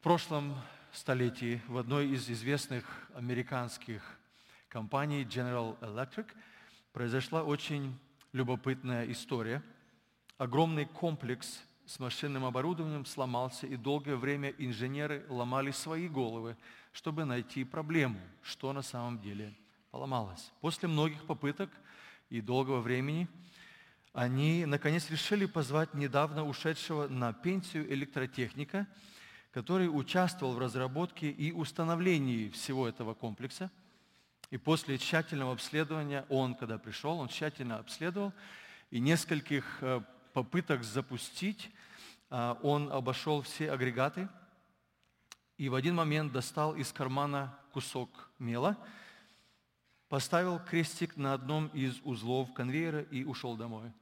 прошлом столетии в одной из известных американских компаний General Electric произошла очень любопытная история. Огромный комплекс с машинным оборудованием сломался, и долгое время инженеры ломали свои головы, чтобы найти проблему, что на самом деле поломалось. После многих попыток и долгого времени они, наконец, решили позвать недавно ушедшего на пенсию электротехника, который участвовал в разработке и установлении всего этого комплекса. И после тщательного обследования, когда пришел, он тщательно обследовал, и нескольких попыток запустить, он обошел все агрегаты и в один момент достал из кармана кусок мела, поставил крестик на одном из узлов конвейера и ушел домой.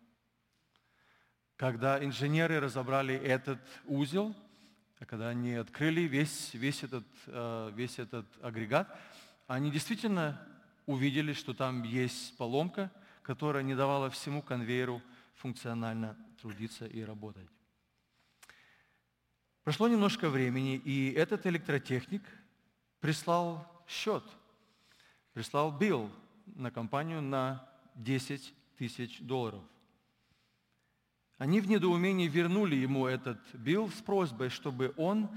Когда инженеры разобрали этот узел, когда они открыли весь этот агрегат, они действительно увидели, что там есть поломка, которая не давала всему конвейеру функционально трудиться и работать. Прошло немножко времени, и этот электротехник прислал счет, прислал билл на компанию на $10 000. Они в недоумении вернули ему этот билл с просьбой, чтобы он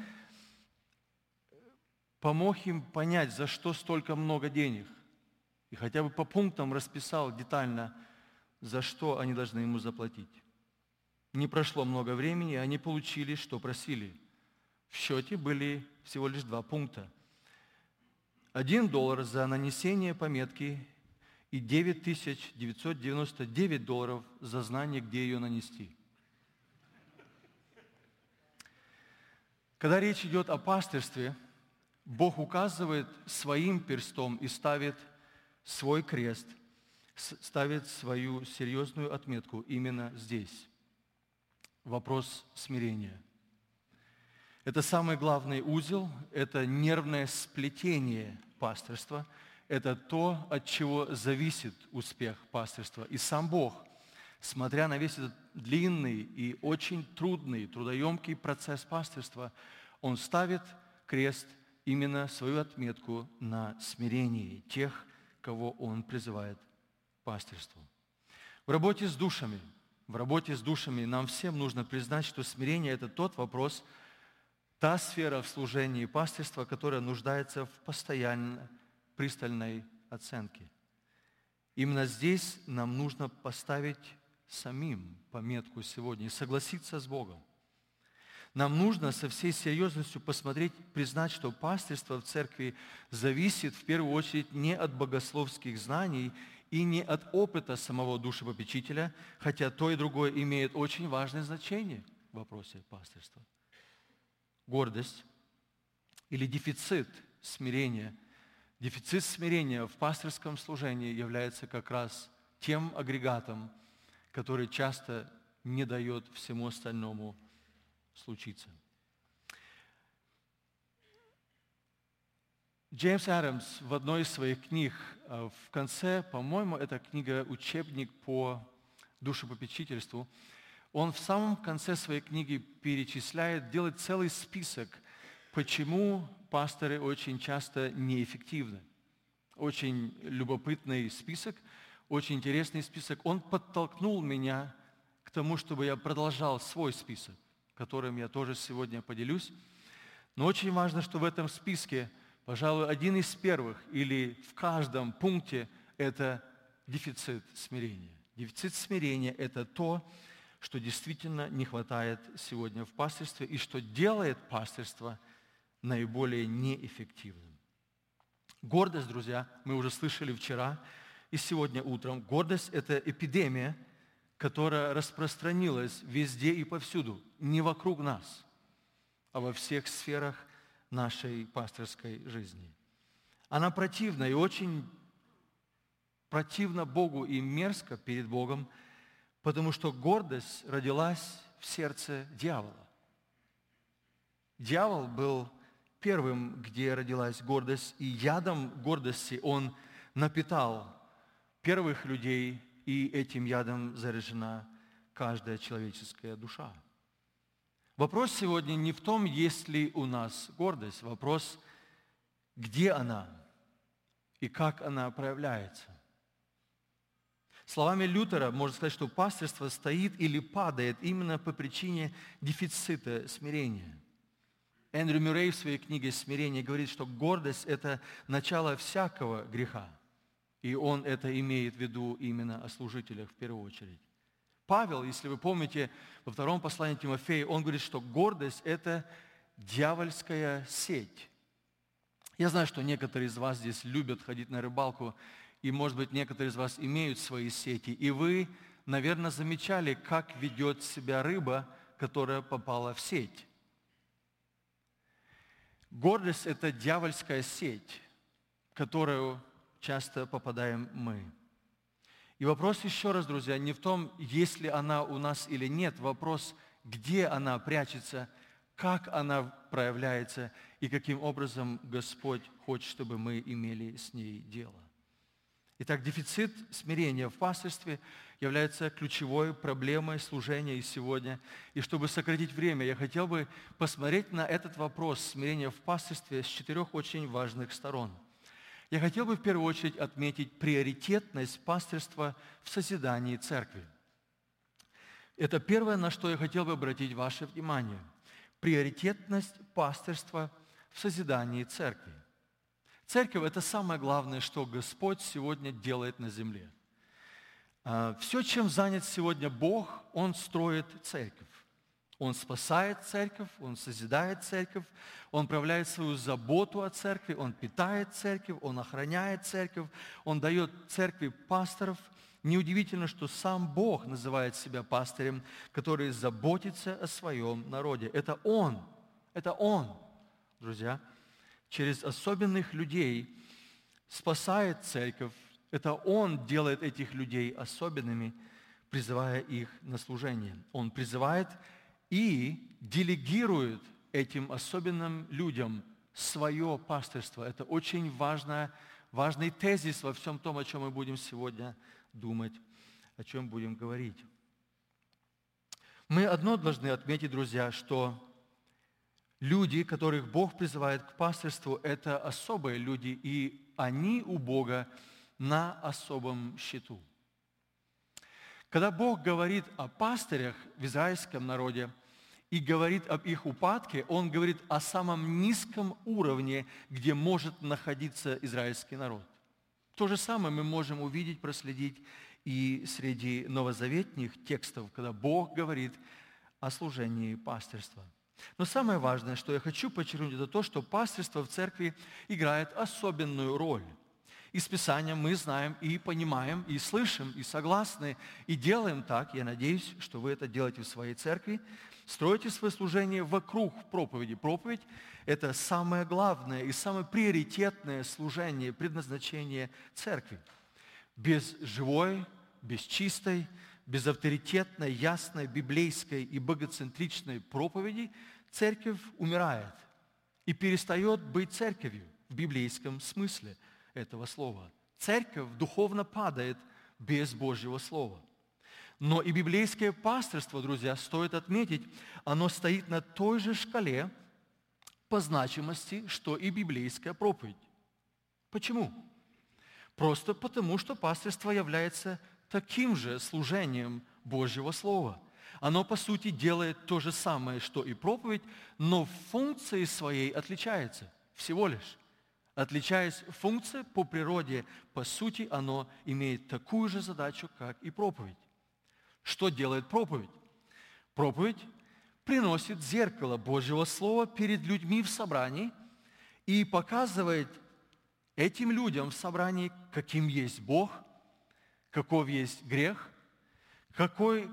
помог им понять, за что столько много денег, и хотя бы по пунктам расписал детально, за что они должны ему заплатить. Не прошло много времени, и они получили, что просили. В счете были всего лишь 2 пункта. $1 за нанесение пометки и $9 999 за знание, где ее нанести. Когда речь идет о пастырстве, Бог указывает своим перстом и ставит свой крест, ставит свою серьезную отметку именно здесь. Вопрос смирения. Это самый главный узел, это нервное сплетение пастырства, это то, от чего зависит успех пастырства. И сам Бог, смотря на весь этот длинный и очень трудный, трудоемкий процесс пастырства, Он ставит крест, именно свою отметку на смирении тех, кого Он призывает к пастырству. В работе с душами нам всем нужно признать, что смирение – это тот вопрос, та сфера в служении пастырства, которая нуждается в постоянной, пристальной оценке. Именно здесь нам нужно поставить самим пометку сегодня и согласиться с Богом. Нам нужно со всей серьезностью посмотреть, признать, что пастырство в церкви зависит в первую очередь не от богословских знаний и не от опыта самого душепопечителя, хотя то и другое имеет очень важное значение в вопросе пастырства. Гордость или дефицит смирения в пастырском служении является как раз тем агрегатом, который часто не дает всему остальному случиться. Джеймс Адамс в одной из своих книг, в конце, по-моему, это книга «Учебник по душепопечительству», он в самом конце своей книги делает целый список, почему пасторы очень часто неэффективны. Очень любопытный список, очень интересный список. Он подтолкнул меня к тому, чтобы я продолжал свой список, которым я тоже сегодня поделюсь. Но очень важно, что в этом списке, пожалуй, один из первых или в каждом пункте – это дефицит смирения. Дефицит смирения – это то, что действительно не хватает сегодня в пастырстве и что делает пастырство наиболее неэффективным. Гордость, друзья, мы уже слышали вчера и сегодня утром. Гордость – это эпидемия, которая распространилась везде и повсюду, не вокруг нас, а во всех сферах нашей пасторской жизни. Она противна и очень противна Богу и мерзко перед Богом, потому что гордость родилась в сердце дьявола. Дьявол был первым, где родилась гордость, и ядом гордости он напитал первых людей, и этим ядом заражена каждая человеческая душа. Вопрос сегодня не в том, есть ли у нас гордость. Вопрос, где она и как она проявляется. Словами Лютера можно сказать, что пастырство стоит или падает именно по причине дефицита смирения. Эндрю Мюррей в своей книге «Смирение» говорит, что гордость – это начало всякого греха. И он это имеет в виду именно о служителях в первую очередь. Павел, если вы помните, во втором послании Тимофея, он говорит, что гордость – это дьявольская сеть. Я знаю, что некоторые из вас здесь любят ходить на рыбалку, и, может быть, некоторые из вас имеют свои сети, и вы, наверное, замечали, как ведет себя рыба, которая попала в сеть. Гордость – это дьявольская сеть, в которую часто попадаем мы. И вопрос еще раз, друзья, не в том, есть ли она у нас или нет. Вопрос, где она прячется, как она проявляется и каким образом Господь хочет, чтобы мы имели с ней дело. Итак, дефицит смирения в пастырстве является ключевой проблемой служения и сегодня. И чтобы сократить время, я хотел бы посмотреть на этот вопрос смирения в пастырстве с 4 очень важных сторон. Я хотел бы в первую очередь отметить приоритетность пастырства в созидании церкви. Это первое, на что я хотел бы обратить ваше внимание. Приоритетность пастырства в созидании церкви. Церковь – это самое главное, что Господь сегодня делает на земле. Все, чем занят сегодня Бог, Он строит церковь. Он спасает церковь, Он созидает церковь, Он проявляет свою заботу о церкви, Он питает церковь, Он охраняет церковь, Он дает церкви пасторов. Неудивительно, что сам Бог называет себя пастырем, который заботится о своем народе. Это Он, друзья, через особенных людей спасает церковь. Это Он делает этих людей особенными, призывая их на служение. Он призывает и делегирует этим особенным людям свое пастырство. Это очень важный тезис во всем том, о чем мы будем сегодня думать, о чем будем говорить. Мы одно должны отметить, друзья, что люди, которых Бог призывает к пастырству, это особые люди, и они у Бога на особом счету. Когда Бог говорит о пастырях в израильском народе и говорит об их упадке, Он говорит о самом низком уровне, где может находиться израильский народ. То же самое мы можем увидеть, проследить и среди новозаветных текстов, когда Бог говорит о служении пастырства. Но самое важное, что я хочу подчеркнуть, это то, что пастырство в церкви играет особенную роль. Из Писания мы знаем и понимаем, и слышим, и согласны, и делаем так. Я надеюсь, что вы это делаете в своей церкви. Строите свое служение вокруг проповеди. Проповедь – это самое главное и самое приоритетное служение, предназначение церкви. Без живой, без чистой, без авторитетной, ясной, библейской и богоцентричной проповеди церковь умирает и перестает быть церковью в библейском смысле этого слова. Церковь духовно падает без Божьего Слова. Но и библейское пастырство, друзья, стоит отметить, оно стоит на той же шкале по значимости, что и библейская проповедь. Почему? Просто потому, что пастырство является таким же служением Божьего Слова. Оно, по сути, делает то же самое, что и проповедь, но в функции своей отличается всего лишь. Отличаясь функцией по природе, по сути, оно имеет такую же задачу, как и проповедь. Что делает проповедь? Проповедь приносит зеркало Божьего Слова перед людьми в собрании и показывает этим людям в собрании, каким есть Бог, каков есть грех, какое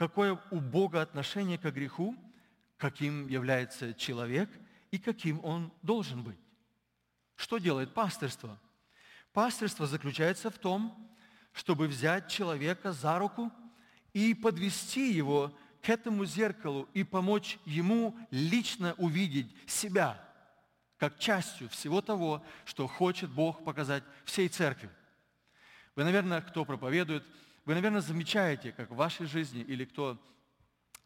у Бога отношение к греху, каким является человек и каким он должен быть. Что делает пастырство? Пастырство заключается в том, чтобы взять человека за руку и подвести его к этому зеркалу и помочь ему лично увидеть себя как частью всего того, что хочет Бог показать всей церкви. Вы, наверное, кто проповедует, вы, наверное, замечаете, как в вашей жизни, или кто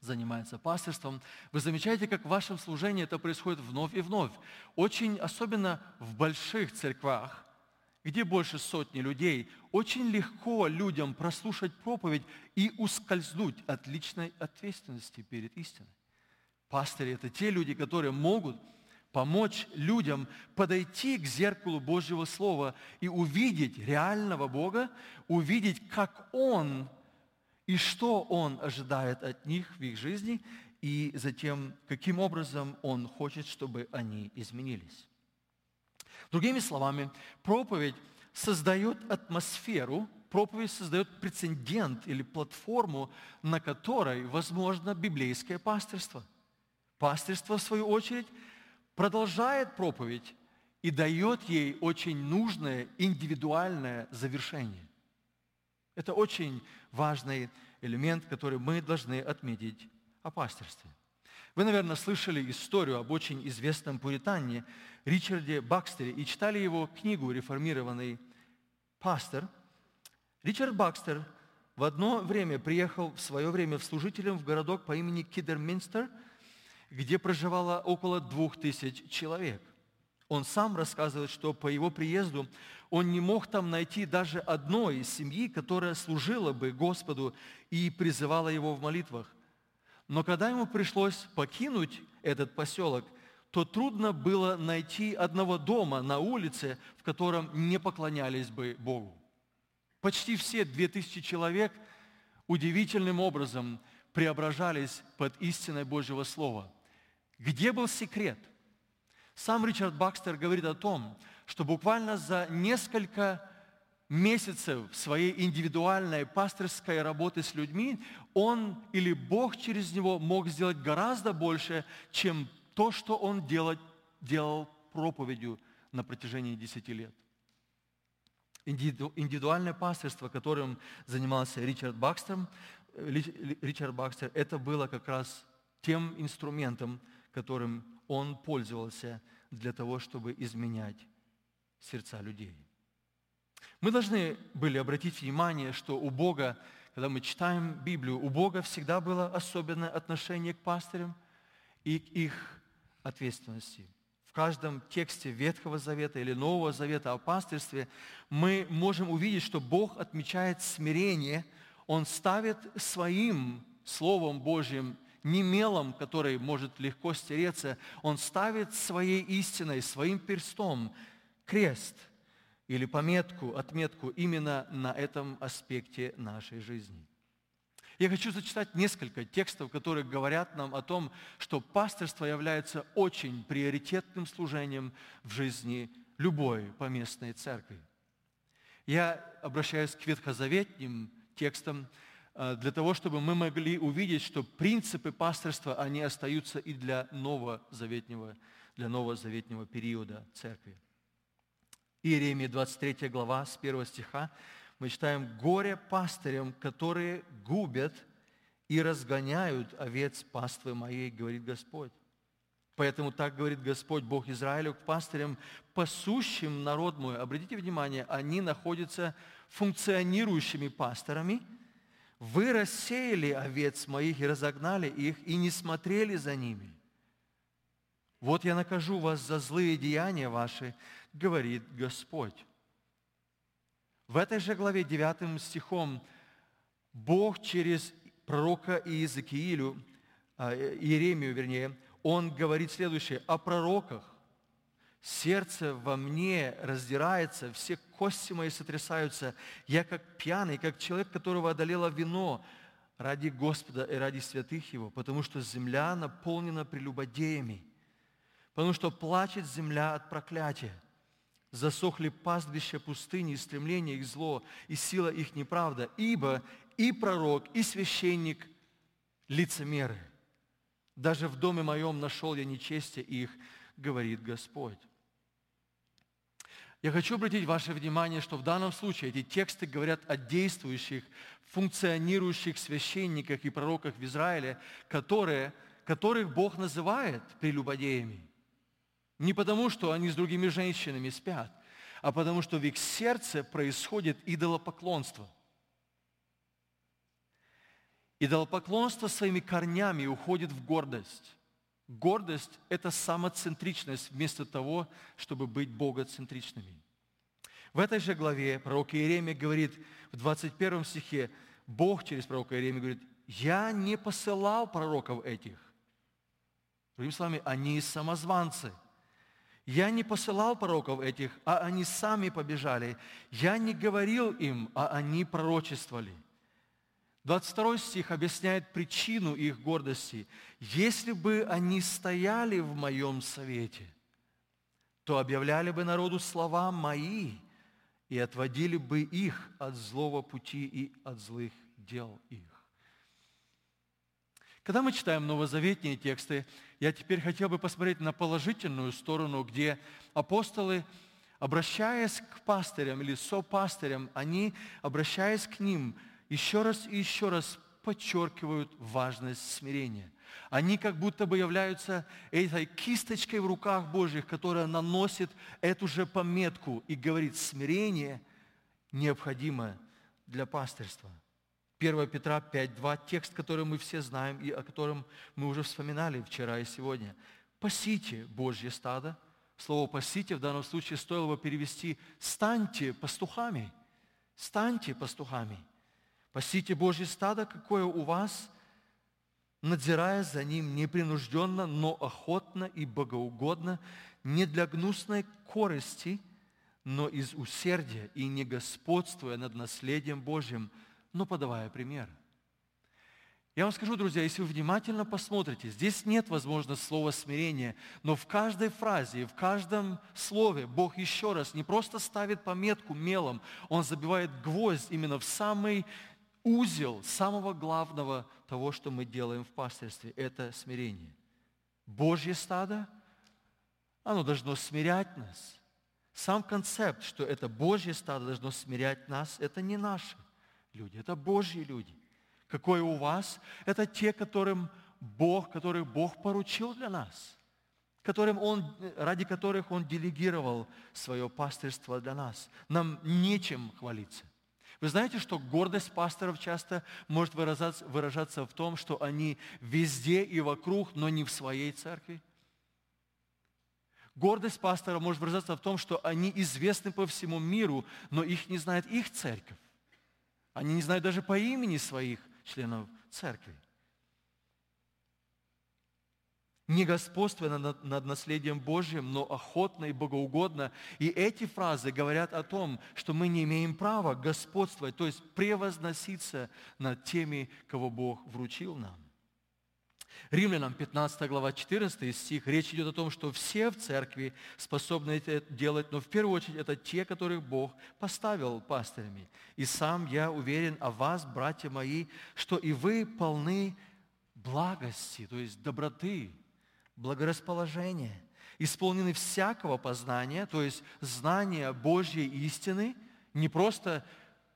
занимается пастырством, вы замечаете, как в вашем служении это происходит вновь и вновь. Очень, особенно в больших церквях, где больше сотни людей, очень легко людям прослушать проповедь и ускользнуть от личной ответственности перед истиной. Пастыри – это те люди, которые могут помочь людям подойти к зеркалу Божьего Слова и увидеть реального Бога, увидеть, как Он и что Он ожидает от них в их жизни, и затем, каким образом Он хочет, чтобы они изменились. Другими словами, проповедь создает атмосферу, проповедь создает прецедент или платформу, на которой возможно библейское пастырство. Пастырство, в свою очередь, продолжает проповедь и дает ей очень нужное индивидуальное завершение. Это очень важный элемент, который мы должны отметить о пастырстве. Вы, наверное, слышали историю об очень известном пуритане Ричарде Бакстере и читали его книгу «Реформированный пастор». Ричард Бакстер в одно время приехал в свое время служителем в городок по имени Киддерминстер, где проживало около 2000 человек. Он сам рассказывает, что по его приезду он не мог там найти даже одной семьи, которая служила бы Господу и призывала его в молитвах. Но когда ему пришлось покинуть этот поселок, то трудно было найти одного дома на улице, в котором не поклонялись бы Богу. Почти все 2000 человек удивительным образом преображались под истиной Божьего Слова. Где был секрет? Сам Ричард Бакстер говорит о том, что буквально за несколько месяцев своей индивидуальной пасторской работы с людьми он или Бог через него мог сделать гораздо больше, чем то, что он делал проповедью на протяжении 10 лет. Индивидуальное пастырство, которым занимался Ричард Бакстер, это было как раз тем инструментом, которым он пользовался для того, чтобы изменять сердца людей. Мы должны были обратить внимание, что у Бога, когда мы читаем Библию, у Бога всегда было особенное отношение к пастырям и к их ответственности. В каждом тексте Ветхого Завета или Нового Завета о пастырстве мы можем увидеть, что Бог отмечает смирение. Он ставит своим Словом Божьим, не мелом, который может легко стереться, Он ставит своей истиной, своим перстом крест или пометку, отметку именно на этом аспекте нашей жизни. Я хочу зачитать несколько текстов, которые говорят нам о том, что пастырство является очень приоритетным служением в жизни любой поместной церкви. Я обращаюсь к ветхозаветным текстам для того, чтобы мы могли увидеть, что принципы пастырства, они остаются и для новозаветнего периода церкви. Иеремия 23 глава, с 1 стиха, мы читаем: «Горе пастырям, которые губят и разгоняют овец паствы моей, говорит Господь. Поэтому так говорит Господь, Бог Израилю, к пастырям, пасущим народ мой». Обратите внимание, они находятся функционирующими пасторами. «Вы рассеяли овец моих и разогнали их, и не смотрели за ними. Вот я накажу вас за злые деяния ваши, говорит Господь». В этой же главе 9 стихом Бог через пророка Иезекиилю, Иеремию, Он говорит следующее: «О пророках. Сердце во мне раздирается, все кости мои сотрясаются. Я как пьяный, как человек, которого одолело вино ради Господа и ради святых Его, потому что земля наполнена прелюбодеями, потому что плачет земля от проклятия. Засохли пастбища пустыни, и стремление их зло, и сила их неправда, ибо и пророк, и священник лицемеры. Даже в доме моем нашел я нечестие их, говорит Господь». Я хочу обратить ваше внимание, что в данном случае эти тексты говорят о действующих, функционирующих священниках и пророках в Израиле, которых Бог называет прелюбодеями. Не потому, что они с другими женщинами спят, а потому, что в их сердце происходит идолопоклонство. Идолопоклонство своими корнями уходит в гордость. Гордость – это самоцентричность вместо того, чтобы быть богоцентричными. В этой же главе пророк Иеремия говорит в 21 стихе, Бог через пророка Иеремию говорит: «Я не посылал пророков этих». Другими словами, они самозванцы. «Я не посылал пророков этих, а они сами побежали. Я не говорил им, а они пророчествовали». 22 стих объясняет причину их гордости. «Если бы они стояли в моем совете, то объявляли бы народу слова мои и отводили бы их от злого пути и от злых дел их». Когда мы читаем новозаветные тексты, я теперь хотел бы посмотреть на положительную сторону, где апостолы, обращаясь к пастырям или сопастырям, они, обращаясь к ним, еще раз и еще раз подчеркивают важность смирения. Они как будто бы являются этой кисточкой в руках Божьих, которая наносит эту же пометку и говорит: смирение необходимо для пастырства. 1 Петра 5:2, текст, который мы все знаем и о котором мы уже вспоминали вчера и сегодня. «Пасите Божье стадо». Слово «пасите» в данном случае стоило бы перевести «станьте пастухами». «Станьте пастухами». «Пасите Божье стадо, какое у вас, надзирая за ним непринужденно, но охотно и богоугодно, не для гнусной корысти, но из усердия и не господствуя над наследием Божьим, но подавая пример». Я вам скажу, друзья, если вы внимательно посмотрите, здесь нет, возможно, слова «смирение», но в каждой фразе, в каждом слове Бог еще раз не просто ставит пометку мелом, Он забивает гвоздь именно в самый узел самого главного того, что мы делаем в пастырстве – это смирение. Божье стадо, оно должно смирять нас. Сам концепт, что это Божье стадо должно смирять нас, это не наши люди, это Божьи люди. Какое у вас? Это те, которых Бог поручил для нас, ради которых Он делегировал свое пастырство для нас. Нам нечем хвалиться. Вы знаете, что гордость пасторов часто может выражаться в том, что они везде и вокруг, но не в своей церкви? Гордость пастора может выражаться в том, что они известны по всему миру, но их не знает их церковь. Они не знают даже по имени своих членов церкви. Не господствуя над наследием Божьим, но охотно и богоугодно. И эти фразы говорят о том, что мы не имеем права господствовать, то есть превозноситься над теми, кого Бог вручил нам. Римлянам 15 глава 14 стих, речь идет о том, что все в церкви способны это делать, но в первую очередь это те, которых Бог поставил пастырями. «И сам я уверен о вас, братья мои, что и вы полны благости», то есть доброты, благорасположения, исполнены всякого познания, то есть знания Божьей истины, не просто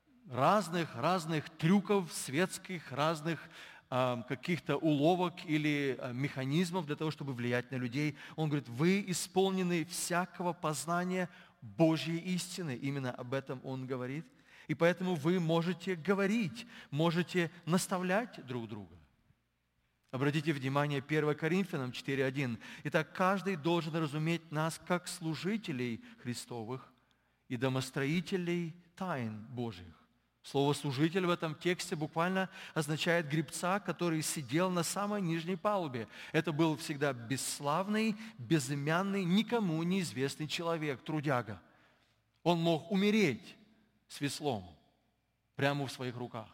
разных трюков светских, разных каких-то уловок или механизмов для того, чтобы влиять на людей. Он говорит: вы исполнены всякого познания Божьей истины. Именно об этом он говорит. И поэтому вы можете говорить, можете наставлять друг друга. Обратите внимание, 1 Коринфянам 4:1. «Итак, каждый должен разуметь нас как служителей Христовых и домостроителей тайн Божьих». Слово «служитель» в этом тексте буквально означает гребца, который сидел на самой нижней палубе. Это был всегда бесславный, безымянный, никому неизвестный человек, трудяга. Он мог умереть с веслом прямо в своих руках.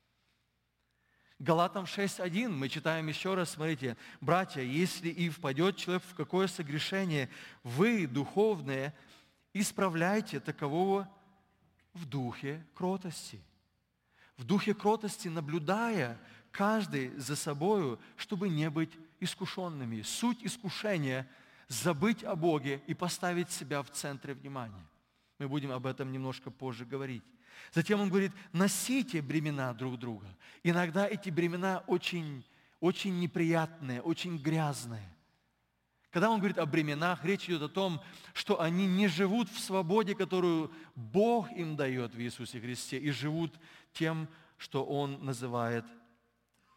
Галатам 6:1 мы читаем еще раз, смотрите: «Братья, если и впадет человек в какое согрешение, вы, духовные, исправляйте такового в духе кротости». В духе кротости, наблюдая каждый за собою, чтобы не быть искушенными. Суть искушения – забыть о Боге и поставить себя в центре внимания. Мы будем об этом немножко позже говорить. Затем он говорит: носите бремена друг друга. Иногда эти бремена очень неприятные, очень грязные. Когда он говорит о бременах, речь идет о том, что они не живут в свободе, которую Бог им дает в Иисусе Христе, и живут тем, что Он называет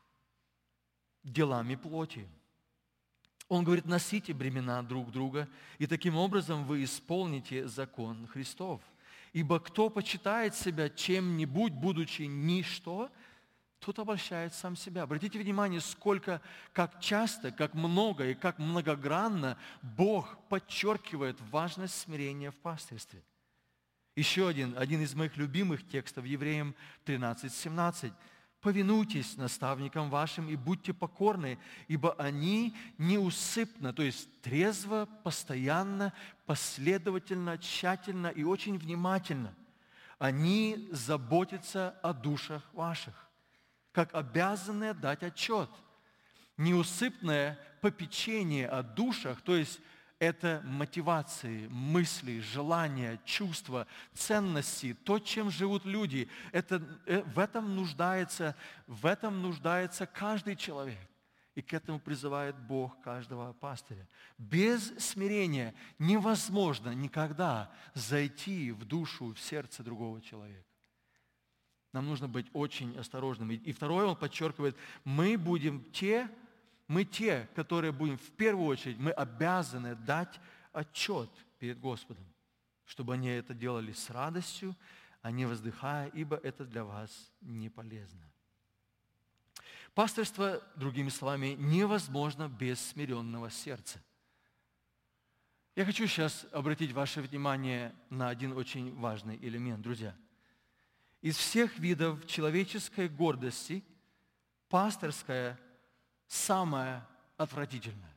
делами плоти. Он говорит, носите бремена друг друга, и таким образом вы исполните закон Христов. Ибо кто почитает себя чем-нибудь, будучи ничто, тот обольщает сам себя. Обратите внимание, сколько, как часто, как много и как многогранно Бог подчеркивает важность смирения в пастырстве. Еще один из моих любимых текстов, Евреям 13:17. «Повинуйтесь наставникам вашим и будьте покорны, ибо они неусыпно, то есть трезво, постоянно, последовательно, тщательно и очень внимательно, они заботятся о душах ваших, как обязанные дать отчет». Неусыпное попечение о душах, то есть это мотивации, мысли, желания, чувства, ценности, то, чем живут люди. В этом нуждается каждый человек. И к этому призывает Бог каждого пастыря. Без смирения невозможно никогда зайти в душу, в сердце другого человека. Нам нужно быть очень осторожными. И второе, он подчеркивает, мы те, которые будем в первую очередь, мы обязаны дать отчет перед Господом, чтобы они это делали с радостью, а не воздыхая, ибо это для вас не полезно. Пастырство, другими словами, невозможно без смиренного сердца. Я хочу сейчас обратить ваше внимание на один очень важный элемент, друзья. Из всех видов человеческой гордости пастырская самое отвратительное.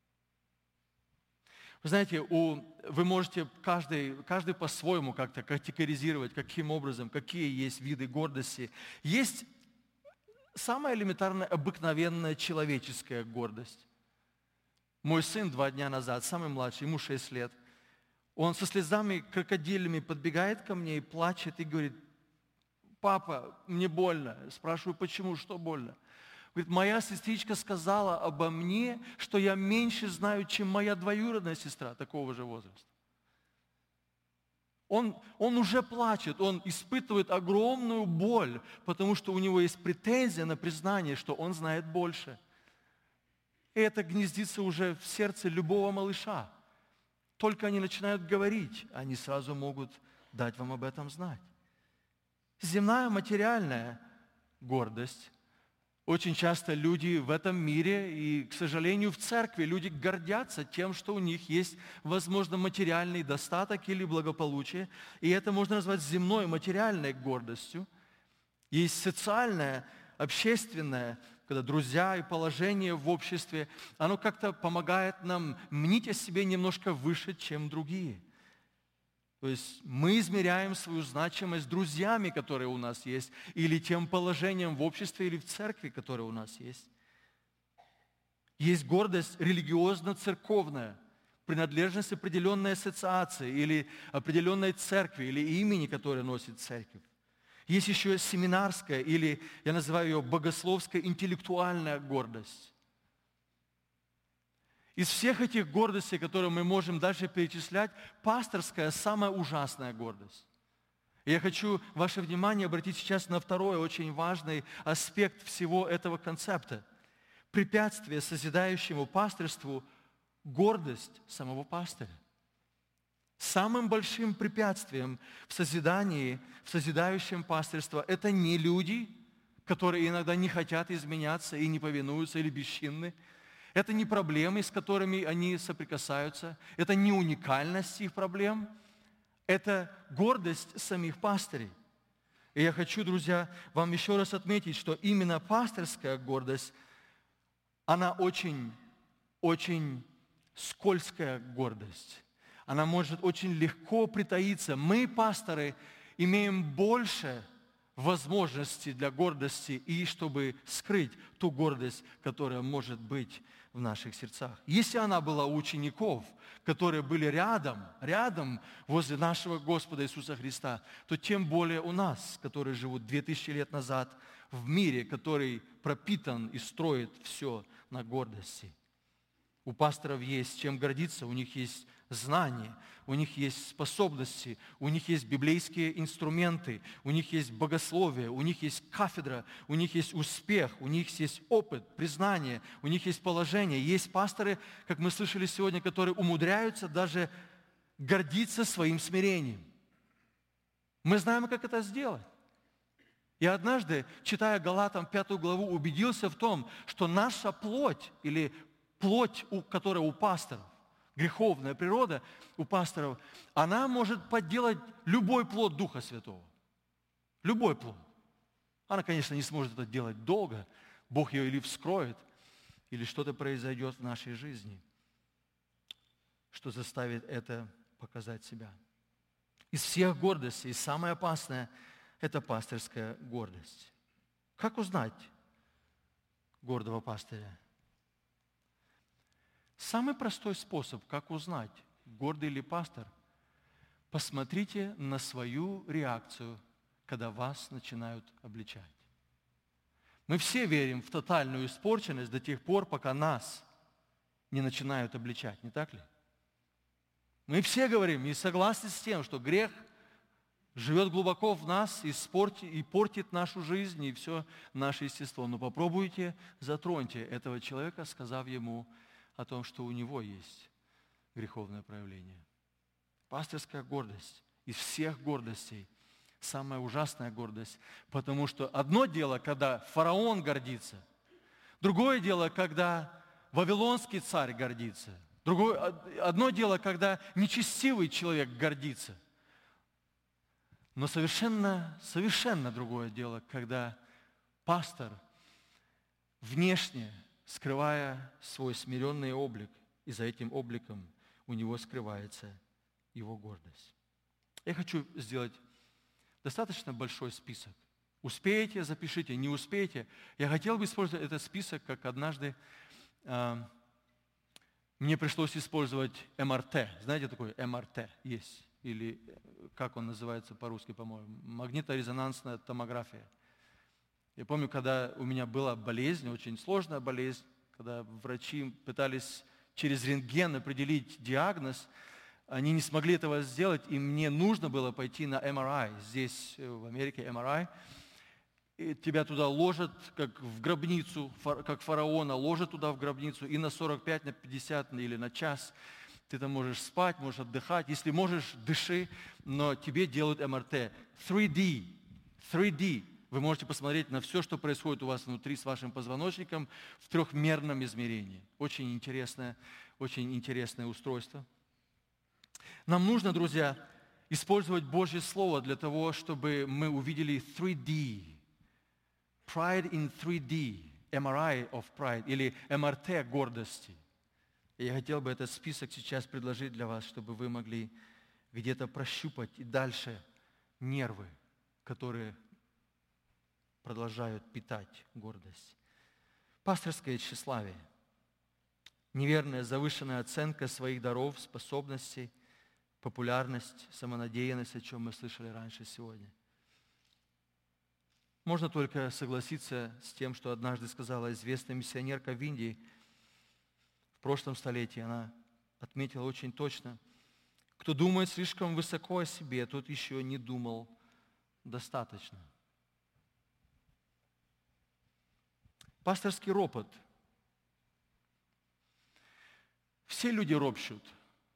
Вы знаете, вы можете каждый по-своему как-то категоризировать, каким образом, какие есть виды гордости. Есть самая элементарная, обыкновенная человеческая гордость. Мой сын 2 дня назад, самый младший, ему 6 лет, он со слезами крокодильями подбегает ко мне и плачет, и говорит: «Папа, мне больно». Спрашиваю, почему, что больно? Говорит, моя сестричка сказала обо мне, что я меньше знаю, чем моя двоюродная сестра такого же возраста. Он уже плачет, он испытывает огромную боль, потому что у него есть претензия на признание, что он знает больше. И это гнездится уже в сердце любого малыша. Только они начинают говорить, они сразу могут дать вам об этом знать. Земная материальная гордость. Очень часто люди в этом мире, и, к сожалению, в церкви, люди гордятся тем, что у них есть, возможно, материальный достаток или благополучие. И это можно назвать земной материальной гордостью. Есть социальная, общественная, когда друзья и положение в обществе, оно как-то помогает нам мнить о себе немножко выше, чем другие. То есть мы измеряем свою значимость друзьями, которые у нас есть, или тем положением в обществе, или в церкви, которое у нас есть. Есть гордость религиозно-церковная, принадлежность определенной ассоциации, или определенной церкви, или имени, которое носит церковь. Есть еще семинарская, или я называю ее богословская интеллектуальная гордость. Из всех этих гордостей, которые мы можем дальше перечислять, пасторская самая ужасная гордость. И я хочу ваше внимание обратить сейчас на второй очень важный аспект всего этого концепта. Препятствие созидающему пастырству – гордость самого пастыря. Самым большим препятствием в созидающем пастырство – это не люди, которые иногда не хотят изменяться и не повинуются или бесчинны. Это не проблемы, с которыми они соприкасаются. Это не уникальность их проблем. Это гордость самих пастырей. И я хочу, друзья, вам еще раз отметить, что именно пастырская гордость, она очень, очень скользкая гордость. Она может очень легко притаиться. Мы, пасторы, имеем больше возможностей для гордости и чтобы скрыть ту гордость, которая может быть в наших сердцах. Если она была у учеников, которые были рядом возле нашего Господа Иисуса Христа, то тем более у нас, которые живут 2000 лет назад в мире, который пропитан и строит все на гордости. У пасторов есть чем гордиться, у них есть знания, у них есть способности, у них есть библейские инструменты, у них есть богословие, у них есть кафедра, у них есть успех, у них есть опыт, признание, у них есть положение. Есть пасторы, как мы слышали сегодня, которые умудряются даже гордиться своим смирением. Мы знаем, как это сделать. Я однажды, читая Галатам 5 главу, убедился в том, что наша плоть, или плоть, которая у пасторов, греховная природа у пасторов, она может подделать любой плод Духа Святого. Любой плод. Она, конечно, не сможет это делать долго. Бог ее или вскроет, или что-то произойдет в нашей жизни, что заставит это показать себя. Из всех гордостей самое опасное – это пастырская гордость. Как узнать гордого пастыря? Самый простой способ, как узнать, гордый ли пастор, посмотрите на свою реакцию, когда вас начинают обличать. Мы все верим в тотальную испорченность до тех пор, пока нас не начинают обличать, не так ли? Мы все говорим и согласны с тем, что грех живет глубоко в нас и портит нашу жизнь и все наше естество. Но попробуйте, затроньте этого человека, сказав ему о том, что у него есть греховное проявление. Пасторская гордость из всех гордостей самая ужасная гордость, потому что одно дело, когда фараон гордится, другое дело, когда вавилонский царь гордится, одно дело, когда нечестивый человек гордится, но совершенно другое дело, когда пастор внешне, скрывая свой смиренный облик, и за этим обликом у него скрывается его гордость. Я хочу сделать достаточно большой список. Успеете, запишите, не успеете. Я хотел бы использовать этот список, как однажды мне пришлось использовать МРТ. Знаете, такой МРТ есть? Или как он называется по-русски, по-моему? Магниторезонансная томография. Я помню, когда у меня была болезнь, очень сложная болезнь, когда врачи пытались через рентген определить диагноз, они не смогли этого сделать, и мне нужно было пойти на МРИ. Здесь, в Америке, МРИ. И тебя туда ложат, как в гробницу, как фараона, ложат туда в гробницу, и на 45, на 50 или на час ты там можешь спать, можешь отдыхать. Если можешь, дыши, но тебе делают МРТ. 3D. Вы можете посмотреть на все, что происходит у вас внутри с вашим позвоночником в трехмерном измерении. Очень интересное устройство. Нам нужно, друзья, использовать Божье Слово для того, чтобы мы увидели 3D. Pride in 3D. MRI of pride. Или МРТ гордости. И я хотел бы этот список сейчас предложить для вас, чтобы вы могли где-то прощупать и дальше нервы, которые продолжают питать гордость. Пасторское тщеславие. Неверная завышенная оценка своих даров, способностей, популярность, самонадеянность, о чем мы слышали раньше сегодня. Можно только согласиться с тем, что однажды сказала известная миссионерка в Индии. В прошлом столетии она отметила очень точно: кто думает слишком высоко о себе, тот еще не думал достаточно. Пасторский ропот. Все люди ропщут.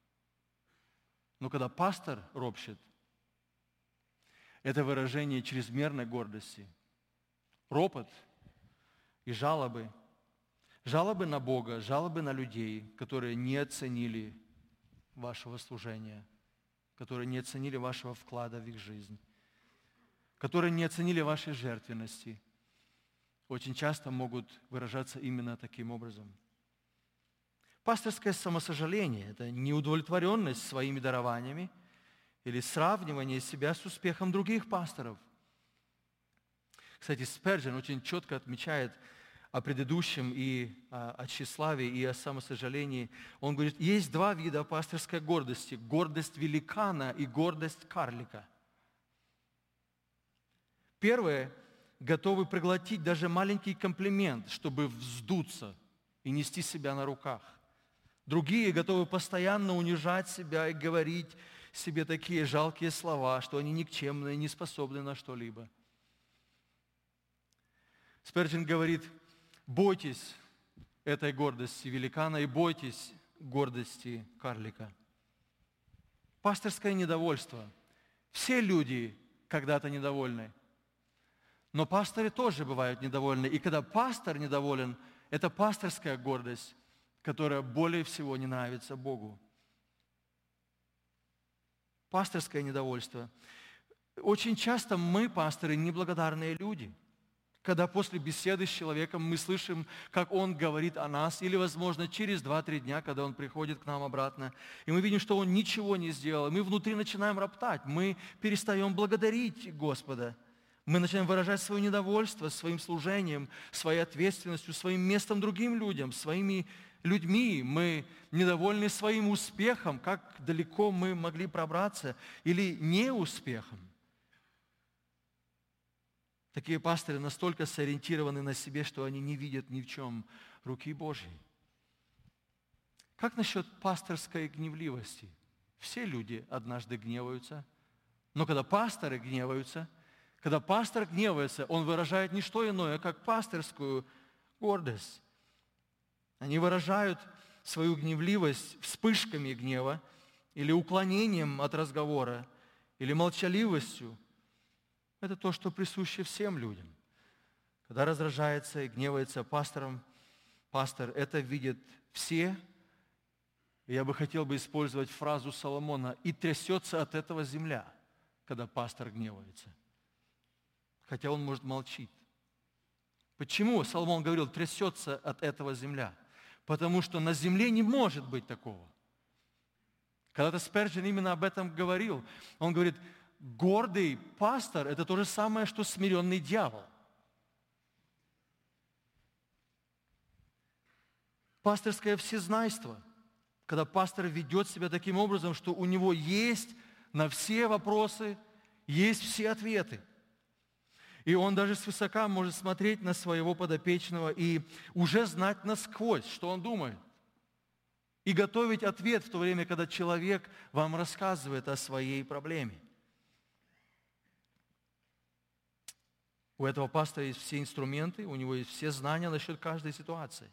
Но когда пастор ропщет, это выражение чрезмерной гордости. Ропот и жалобы. Жалобы на Бога, жалобы на людей, которые не оценили вашего служения, которые не оценили вашего вклада в их жизнь, которые не оценили вашей жертвенности, очень часто могут выражаться именно таким образом. Пасторское самосожаление – это неудовлетворенность своими дарованиями или сравнивание себя с успехом других пасторов. Кстати, Спержен очень четко отмечает о предыдущем и о тщеславии, и о самосожалении. Он говорит, есть два вида пасторской гордости. Гордость великана и гордость карлика. Первое – готовы проглотить даже маленький комплимент, чтобы вздуться и нести себя на руках. Другие готовы постоянно унижать себя и говорить себе такие жалкие слова, что они никчемные, не способны на что-либо. Спержин говорит: бойтесь этой гордости великана и бойтесь гордости карлика. Пасторское недовольство. Все люди когда-то недовольны. Но пасторы тоже бывают недовольны. И когда пастор недоволен, это пасторская гордость, которая более всего не нравится Богу. Пасторское недовольство. Очень часто мы, пасторы, неблагодарные люди. Когда после беседы с человеком мы слышим, как он говорит о нас, или, возможно, через 2-3 дня, когда он приходит к нам обратно, и мы видим, что он ничего не сделал, мы внутри начинаем роптать, мы перестаем благодарить Господа. Мы начинаем выражать свое недовольство своим служением, своей ответственностью, своим местом другим людям, своими людьми. Мы недовольны своим успехом, как далеко мы могли пробраться, или неуспехом. Такие пастыры настолько сориентированы на себе, что они не видят ни в чем руки Божьей. Как насчет пасторской гневливости? Все люди однажды гневаются, но когда пасторы гневаются, когда пастор гневается, он выражает не что иное, как пасторскую гордость. Они выражают свою гневливость вспышками гнева или уклонением от разговора, или молчаливостью. Это то, что присуще всем людям. Когда раздражается и гневается пастор, это видят все. И я бы хотел использовать фразу Соломона: «И трясется от этого земля», когда пастор гневается. Хотя он, может, молчит. Почему Соломон говорил: «трясется от этого земля»? Потому что на земле не может быть такого. Когда-то Спержин именно об этом говорил. Он говорит: гордый пастор – это то же самое, что смиренный дьявол. Пасторское всезнайство, когда пастор ведет себя таким образом, что у него есть на все вопросы, есть все ответы. И он даже свысока может смотреть на своего подопечного и уже знать насквозь, что он думает. И готовить ответ в то время, когда человек вам рассказывает о своей проблеме. У этого пастора есть все инструменты, у него есть все знания насчет каждой ситуации.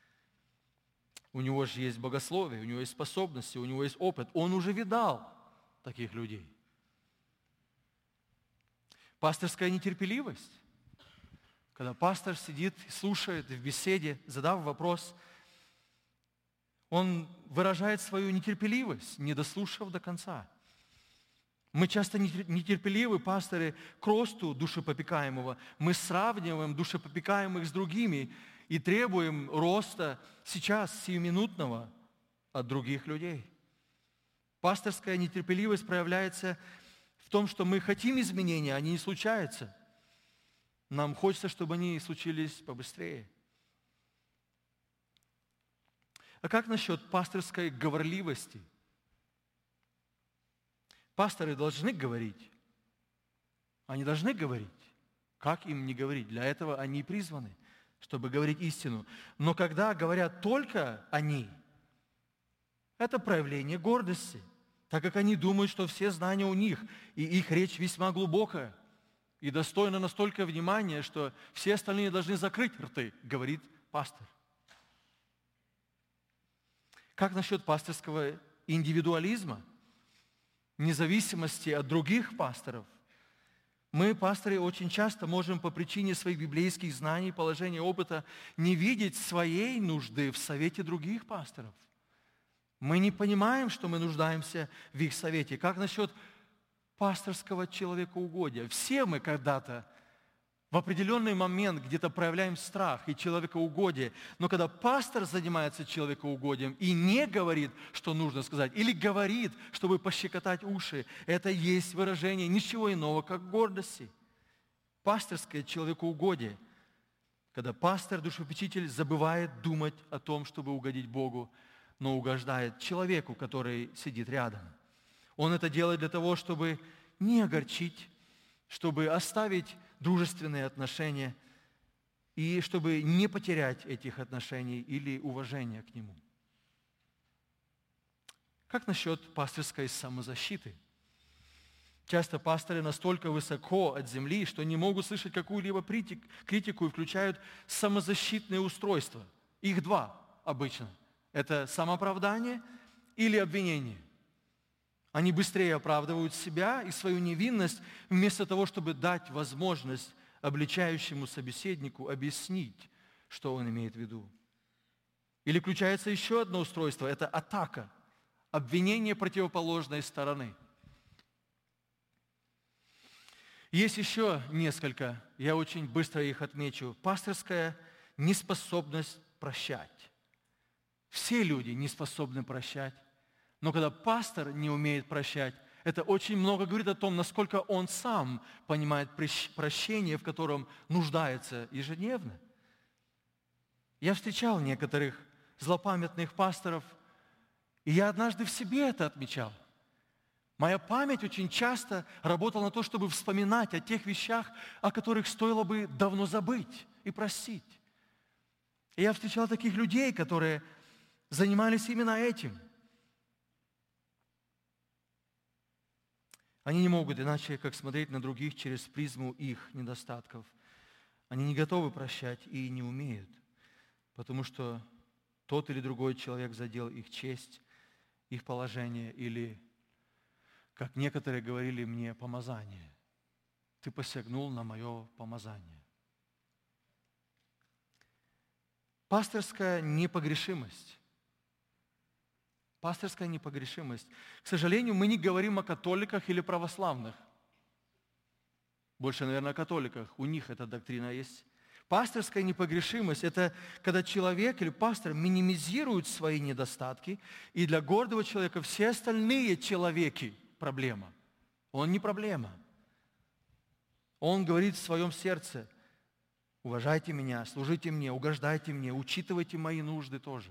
У него же есть богословие, у него есть способности, у него есть опыт. Он уже видал таких людей. Пасторская нетерпеливость. Когда пастор сидит и слушает в беседе, задав вопрос, он выражает свою нетерпеливость, не дослушав до конца. Мы часто нетерпеливы, пасторы, к росту душепопекаемого. Мы сравниваем душепопекаемых с другими и требуем роста сейчас, сиюминутного, от других людей. Пасторская нетерпеливость проявляется в том, что мы хотим изменения, они не случаются. Нам хочется, чтобы они случились побыстрее. А как насчет пасторской говорливости? Пасторы должны говорить. Они должны говорить. Как им не говорить? Для этого они призваны, чтобы говорить истину. Но когда говорят только они, это проявление гордости, так как они думают, что все знания у них, и их речь весьма глубокая и достойна настолько внимания, что все остальные должны закрыть рты, говорит пастор. Как насчет пасторского индивидуализма? Независимости от других пасторов. Мы, пасторы, очень часто можем по причине своих библейских знаний, положения, опыта не видеть своей нужды в совете других пасторов. Мы не понимаем, что мы нуждаемся в их совете. Как насчет пасторского человекоугодия? Все мы когда-то в определенный момент где-то проявляем страх и человекоугодие. Но когда пастор занимается человекоугодием и не говорит, что нужно сказать, или говорит, чтобы пощекотать уши, это есть выражение ничего иного, как гордости. Пасторское человекоугодие. Когда пастор, душепопечитель, забывает думать о том, чтобы угодить Богу, но угождает человеку, который сидит рядом. Он это делает для того, чтобы не огорчить, чтобы оставить дружественные отношения и чтобы не потерять этих отношений или уважения к нему. Как насчет пастырской самозащиты? Часто пасторы настолько высоко от земли, что не могут слышать какую-либо критику и включают самозащитные устройства. Их два обычно. Это самооправдание или обвинение. Они быстрее оправдывают себя и свою невинность, вместо того, чтобы дать возможность обличающему собеседнику объяснить, что он имеет в виду. Или включается еще одно устройство – это атака, обвинение противоположной стороны. Есть еще несколько, я очень быстро их отмечу. Пасторская неспособность прощать. Все люди не способны прощать, но когда пастор не умеет прощать, это очень много говорит о том, насколько он сам понимает прощение, в котором нуждается ежедневно. Я встречал некоторых злопамятных пасторов, и я однажды в себе это отмечал. Моя память очень часто работала на то, чтобы вспоминать о тех вещах, о которых стоило бы давно забыть и простить. И я встречал таких людей, которые занимались именно этим. Они не могут иначе, как смотреть на других через призму их недостатков. Они не готовы прощать и не умеют, потому что тот или другой человек задел их честь, их положение или, как некоторые говорили мне, помазание. Ты посягнул на мое помазание. Пасторская непогрешимость. Пасторская непогрешимость. К сожалению, мы не говорим о католиках или православных. Больше, наверное, о католиках. У них эта доктрина есть. Пасторская непогрешимость – это когда человек или пастор минимизирует свои недостатки, и для гордого человека все остальные человеки – проблема. Он не проблема. Он говорит в своем сердце: уважайте меня, служите мне, угождайте мне, учитывайте мои нужды тоже.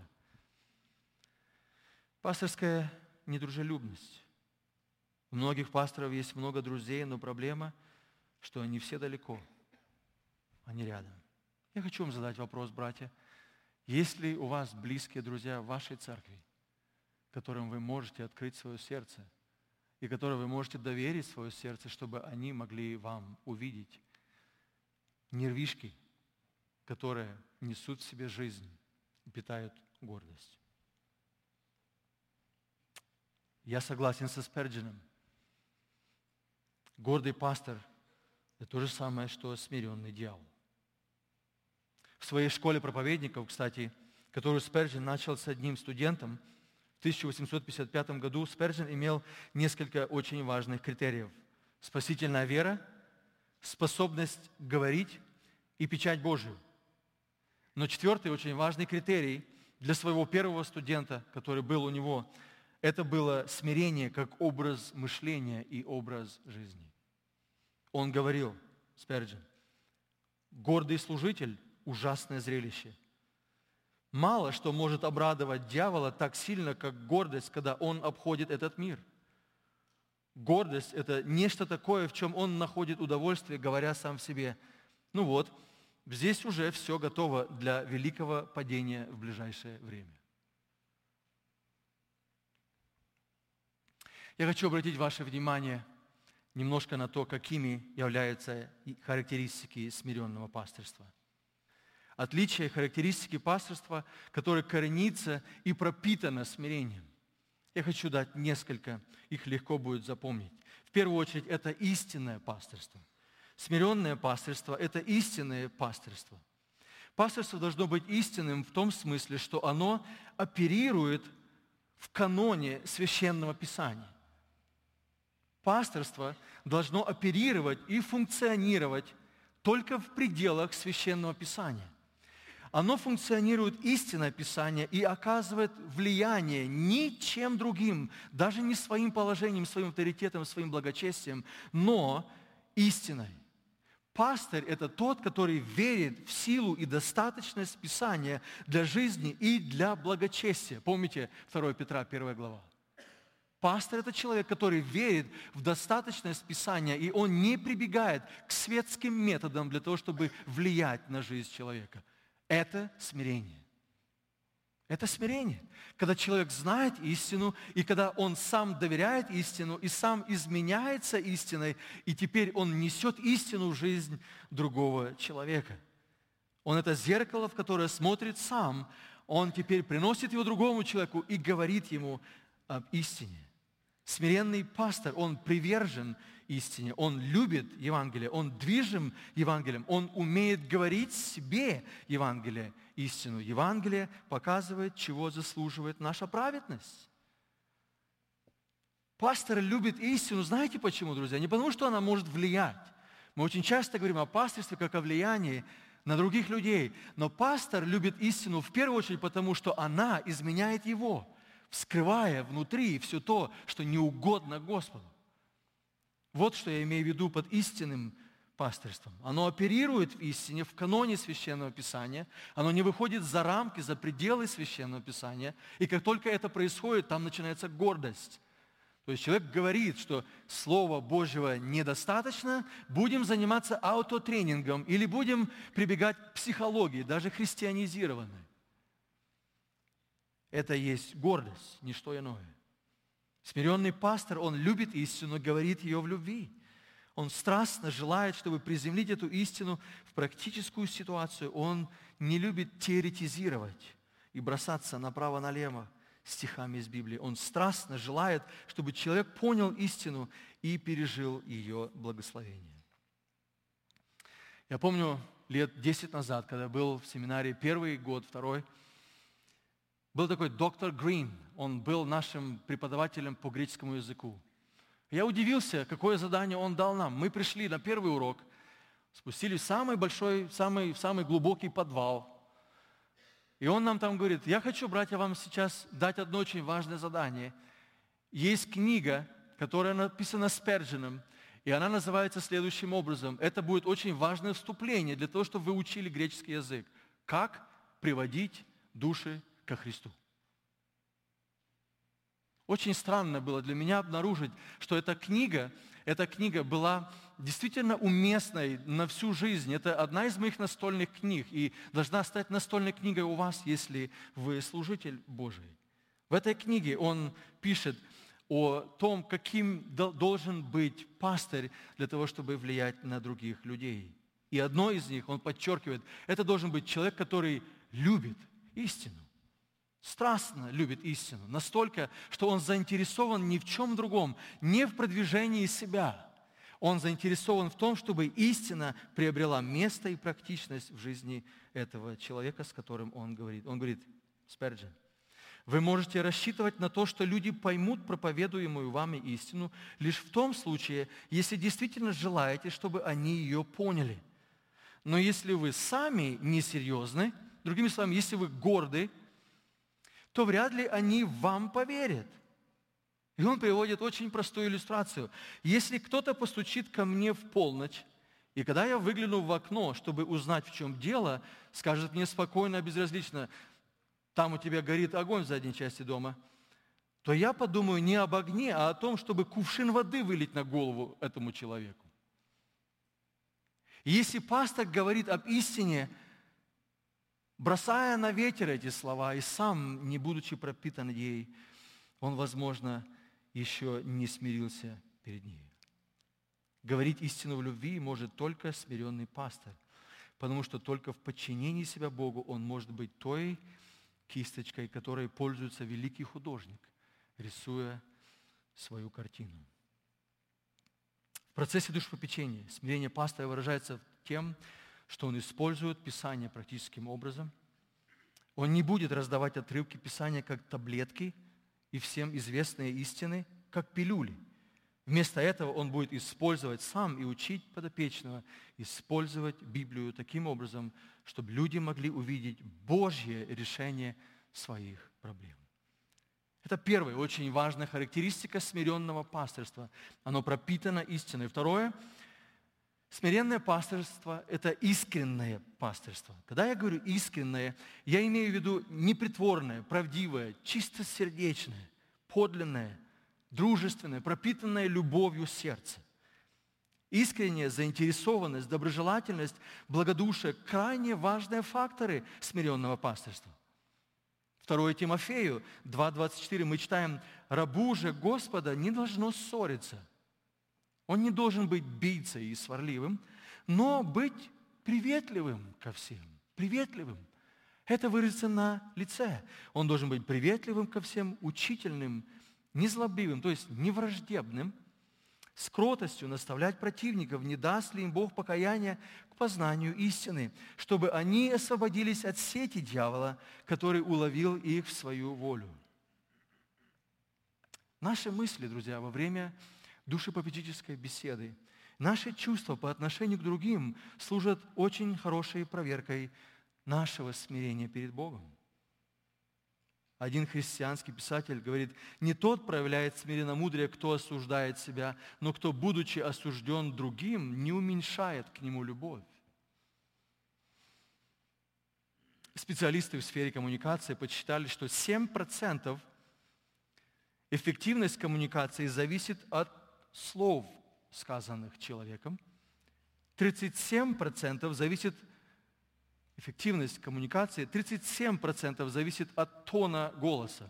Пасторская недружелюбность. У многих пасторов есть много друзей, но проблема, что они все далеко, они рядом. Я хочу вам задать вопрос, братья. Есть ли у вас близкие друзья в вашей церкви, которым вы можете открыть свое сердце и которым вы можете доверить свое сердце, чтобы они могли вам увидеть нервишки, которые несут в себе жизнь и питают гордость? Я согласен со Спержином. Гордый пастор – это то же самое, что смиренный дьявол. В своей школе проповедников, кстати, которую Спержин начал с одним студентом, в 1855 году Спержин имел несколько очень важных критериев. Спасительная вера, способность говорить и печать Божию. Но четвертый очень важный критерий для своего первого студента, который был у него, это было смирение как образ мышления и образ жизни. Он говорил, Спержин: гордый служитель – ужасное зрелище. Мало что может обрадовать дьявола так сильно, как гордость, когда он обходит этот мир. Гордость – это нечто такое, в чем он находит удовольствие, говоря сам в себе: ну вот, здесь уже все готово для великого падения в ближайшее время. Я хочу обратить ваше внимание немножко на то, какими являются характеристики смиренного пасторства. Отличие характеристики пасторства, которое коренится и пропитано смирением. Я хочу дать несколько, их легко будет запомнить. В первую очередь, это истинное пасторство. Смиренное пасторство – это истинное пасторство. Пасторство должно быть истинным в том смысле, что оно оперирует в каноне Священного Писания. Пасторство должно оперировать и функционировать только в пределах Священного Писания. Оно функционирует, истинное Писание, и оказывает влияние ничем другим, даже не своим положением, своим авторитетом, своим благочестием, но истиной. Пастырь – это тот, который верит в силу и достаточность Писания для жизни и для благочестия. Помните 2 Петра, 1 глава? Пастор – это человек, который верит в достаточность Писания, и он не прибегает к светским методам для того, чтобы влиять на жизнь человека. Это смирение. Это смирение. Когда человек знает истину, и когда он сам доверяет истину, и сам изменяется истиной, и теперь он несет истину в жизнь другого человека. Он это зеркало, в которое смотрит сам, он теперь приносит его другому человеку и говорит ему об истине. Смиренный пастор, он привержен истине, он любит Евангелие, он движим Евангелием, он умеет говорить себе Евангелие, истину. Евангелие показывает, чего заслуживает наша праведность. Пастор любит истину, знаете почему, друзья? Не потому, что она может влиять. Мы очень часто говорим о пастырстве как о влиянии на других людей, но пастор любит истину в первую очередь потому, что она изменяет его, вскрывая внутри все то, что не угодно Господу. Вот что я имею в виду под истинным пастырством. Оно оперирует в истине, в каноне Священного Писания. Оно не выходит за рамки, за пределы Священного Писания. И как только это происходит, там начинается гордость. То есть человек говорит, что Слова Божьего недостаточно, будем заниматься аутотренингом или будем прибегать к психологии, даже христианизированной. Это есть гордость, не что иное. Смиренный пастор, он любит истину, говорит ее в любви. Он страстно желает, чтобы приземлить эту истину в практическую ситуацию. Он не любит теоретизировать и бросаться направо-налево стихами из Библии. Он страстно желает, чтобы человек понял истину и пережил ее благословение. Я помню, лет 10 назад, когда был в семинаре первый год, второй, был такой доктор Грин, он был нашим преподавателем по греческому языку. Я удивился, какое задание он дал нам. Мы пришли на первый урок, спустились в самый большой, самый глубокий подвал. И он нам там говорит: я хочу, братья, вам сейчас дать одно очень важное задание. Есть книга, которая написана Сперженом, и она называется следующим образом. Это будет очень важное вступление для того, чтобы вы учили греческий язык. Как приводить души ко Христу. Очень странно было для меня обнаружить, что эта книга была действительно уместной на всю жизнь. Это одна из моих настольных книг и должна стать настольной книгой у вас, если вы служитель Божий. В этой книге он пишет о том, каким должен быть пастырь для того, чтобы влиять на других людей. И одно из них, он подчеркивает, это должен быть человек, который любит истину. Страстно любит истину, настолько, что он заинтересован ни в чем другом, не в продвижении себя. Он заинтересован в том, чтобы истина приобрела место и практичность в жизни этого человека, с которым он говорит. Он говорит: Спержен, вы можете рассчитывать на то, что люди поймут проповедуемую вами истину лишь в том случае, если действительно желаете, чтобы они ее поняли. Но если вы сами несерьезны, другими словами, если вы горды, то вряд ли они вам поверят. И он приводит очень простую иллюстрацию. Если кто-то постучит ко мне в полночь, и когда я выгляну в окно, чтобы узнать, в чем дело, скажет мне спокойно, безразлично: там у тебя горит огонь в задней части дома, то я подумаю не об огне, а о том, чтобы кувшин воды вылить на голову этому человеку. И если пастор говорит об истине, бросая на ветер эти слова и сам, не будучи пропитан ей, он, возможно, еще не смирился перед ней. Говорить истину в любви может только смиренный пастор, потому что только в подчинении себя Богу он может быть той кисточкой, которой пользуется великий художник, рисуя свою картину. В процессе душепопечения смирение пастора выражается тем, что он использует Писание практическим образом. Он не будет раздавать отрывки Писания как таблетки и всем известные истины, как пилюли. Вместо этого он будет использовать сам и учить подопечного использовать Библию таким образом, чтобы люди могли увидеть Божье решение своих проблем. Это первая очень важная характеристика смиренного пастырства. Оно пропитано истиной. Второе, смиренное пастырство – это искреннее пастырство. Когда я говорю искреннее, я имею в виду непритворное, правдивое, чистосердечное, подлинное, дружественное, пропитанное любовью сердце. Искренняя заинтересованность, доброжелательность, благодушие – крайне важные факторы смиренного пастырства. 2 Тимофею 2:24 мы читаем: «Рабу же Господа не должно ссориться». Он не должен быть бийцей и сварливым, но быть приветливым ко всем. Приветливым. Это выразится на лице. Он должен быть приветливым ко всем, учительным, незлобивым, то есть не враждебным, с кротостью наставлять противников, не даст ли им Бог покаяния к познанию истины, чтобы они освободились от сети дьявола, который уловил их в свою волю. Наши мысли, друзья, во время душепопечительской беседы, наши чувства по отношению к другим служат очень хорошей проверкой нашего смирения перед Богом. Один христианский писатель говорит: «Не тот проявляет смиренномудрие, кто осуждает себя, но кто, будучи осужден другим, не уменьшает к нему любовь». Специалисты в сфере коммуникации подсчитали, что 7% эффективность коммуникации зависит от слов, сказанных человеком. 37% зависит эффективность коммуникации, 37% зависит от тона голоса.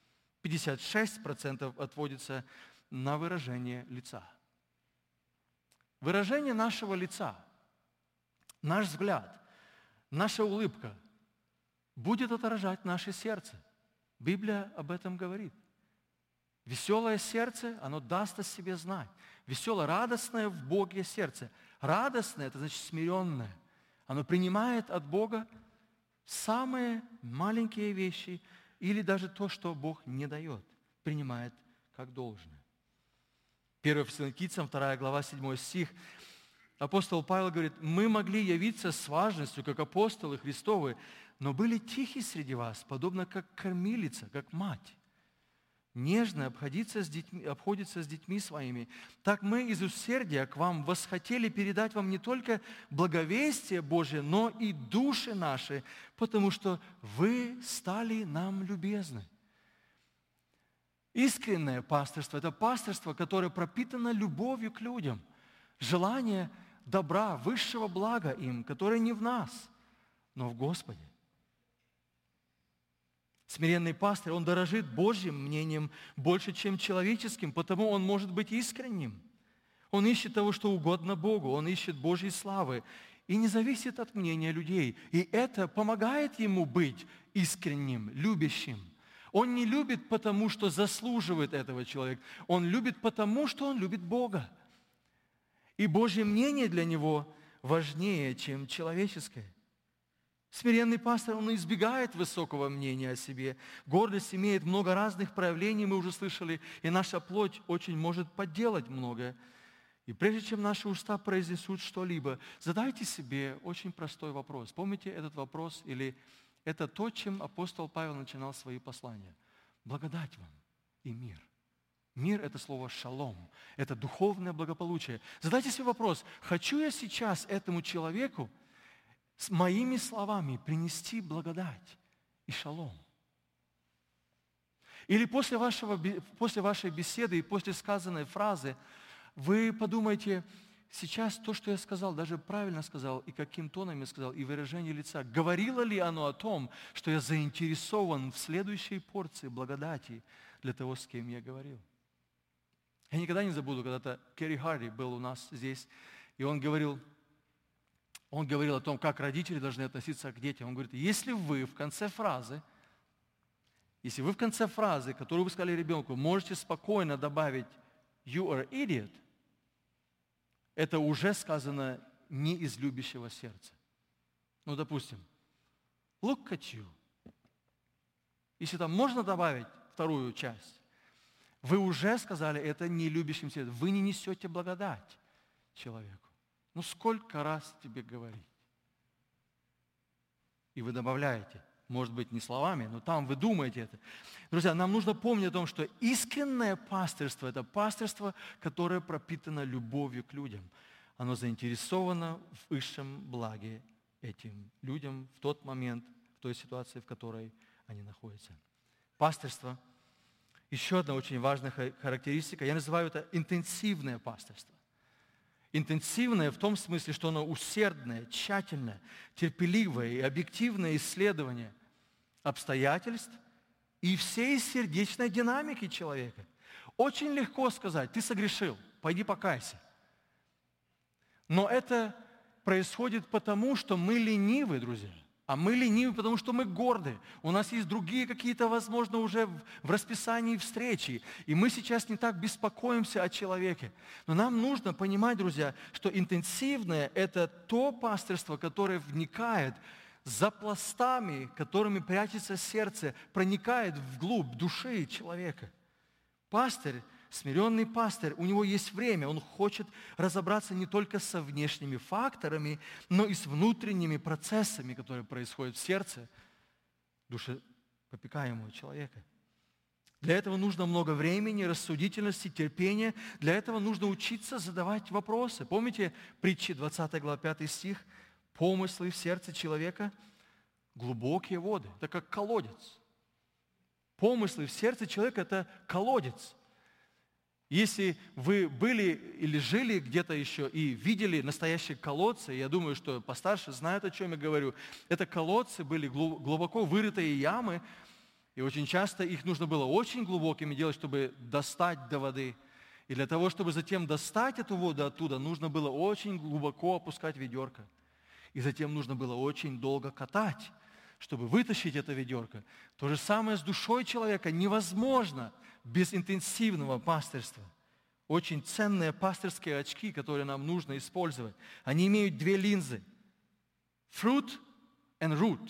56% отводится на выражение лица. Выражение нашего лица, наш взгляд, наша улыбка будет отражать наше сердце. Библия об этом говорит. Веселое сердце, оно даст о себе знать. Веселое, радостное в Боге сердце. Радостное – это значит смиренное. Оно принимает от Бога самые маленькие вещи или даже то, что Бог не дает, принимает как должное. 1 Фессалоникийцам, 2 глава, 7 стих. Апостол Павел говорит: «Мы могли явиться с важностью, как апостолы Христовы, но были тихи среди вас, подобно как кормилица, как мать. Нежно обходится с детьми своими. Так мы из усердия к вам восхотели передать вам не только благовестие Божие, но и души наши, потому что вы стали нам любезны». Искреннее пастырство – это пастырство, которое пропитано любовью к людям, желание добра, высшего блага им, которое не в нас, но в Господе. Смиренный пастырь, он дорожит Божьим мнением больше, чем человеческим, потому он может быть искренним. Он ищет того, что угодно Богу, он ищет Божьей славы и не зависит от мнения людей. И это помогает ему быть искренним, любящим. Он не любит потому, что заслуживает этого человек. Он любит потому, что он любит Бога. И Божье мнение для него важнее, чем человеческое. Смиренный пастор, он избегает высокого мнения о себе. Гордость имеет много разных проявлений, мы уже слышали, и наша плоть очень может подделать многое. И прежде чем наши уста произнесут что-либо, задайте себе очень простой вопрос. Помните этот вопрос, или это то, чем апостол Павел начинал свои послания? Благодать вам и мир. Мир – это слово «шалом», это духовное благополучие. Задайте себе вопрос: хочу я сейчас этому человеку с моими словами принести благодать и шалом? Или после вашей беседы и после сказанной фразы вы подумаете: сейчас то, что я сказал, даже правильно сказал, и каким тоном я сказал, и выражение лица, говорило ли оно о том, что я заинтересован в следующей порции благодати для того, с кем я говорил? Я никогда не забуду, когда-то Керри Харди был у нас здесь, и он говорил о том, как родители должны относиться к детям. Он говорит: если вы в конце фразы, которую вы сказали ребенку, можете спокойно добавить «you are idiot», это уже сказано не из любящего сердца. Ну, допустим, «look at you». Если там можно добавить вторую часть, вы уже сказали это не любящим сердцем. Вы не несете благодать человеку. Ну, сколько раз тебе говорить? И вы добавляете, может быть, не словами, но там вы думаете это. Друзья, нам нужно помнить о том, что искреннее пастырство – это пастырство, которое пропитано любовью к людям. Оно заинтересовано в высшем благе этим людям в тот момент, в той ситуации, в которой они находятся. Пастырство – еще одна очень важная характеристика. Я называю это интенсивное пастырство. Интенсивное в том смысле, что оно усердное, тщательное, терпеливое и объективное исследование обстоятельств и всей сердечной динамики человека. Очень легко сказать: ты согрешил, пойди покайся. Но это происходит потому, что мы ленивы, друзья. А мы ленивы, потому что мы горды. У нас есть другие какие-то, возможно, уже в расписании встречи. И мы сейчас не так беспокоимся о человеке. Но нам нужно понимать, друзья, что интенсивное – это то пастырство, которое вникает за пластами, которыми прячется сердце, проникает вглубь души человека. Пастырь, смиренный пастырь, у него есть время, он хочет разобраться не только со внешними факторами, но и с внутренними процессами, которые происходят в сердце душепопекаемого человека. Для этого нужно много времени, рассудительности, терпения. Для этого нужно учиться задавать вопросы. Помните притчи 20 глава 5 стих? Помыслы в сердце человека – глубокие воды. Это как колодец. Помыслы в сердце человека – это колодец. Если вы были или жили где-то еще и видели настоящие колодцы, я думаю, что постарше знают, о чем я говорю, это колодцы были глубоко вырытые ямы, и очень часто их нужно было очень глубокими делать, чтобы достать до воды. И для того, чтобы затем достать эту воду оттуда, нужно было очень глубоко опускать ведерко. И затем нужно было очень долго катать, чтобы вытащить это ведерко. То же самое с душой человека невозможно без интенсивного пастырства. Очень ценные пастырские очки, которые нам нужно использовать. Они имеют две линзы. Fruit and root.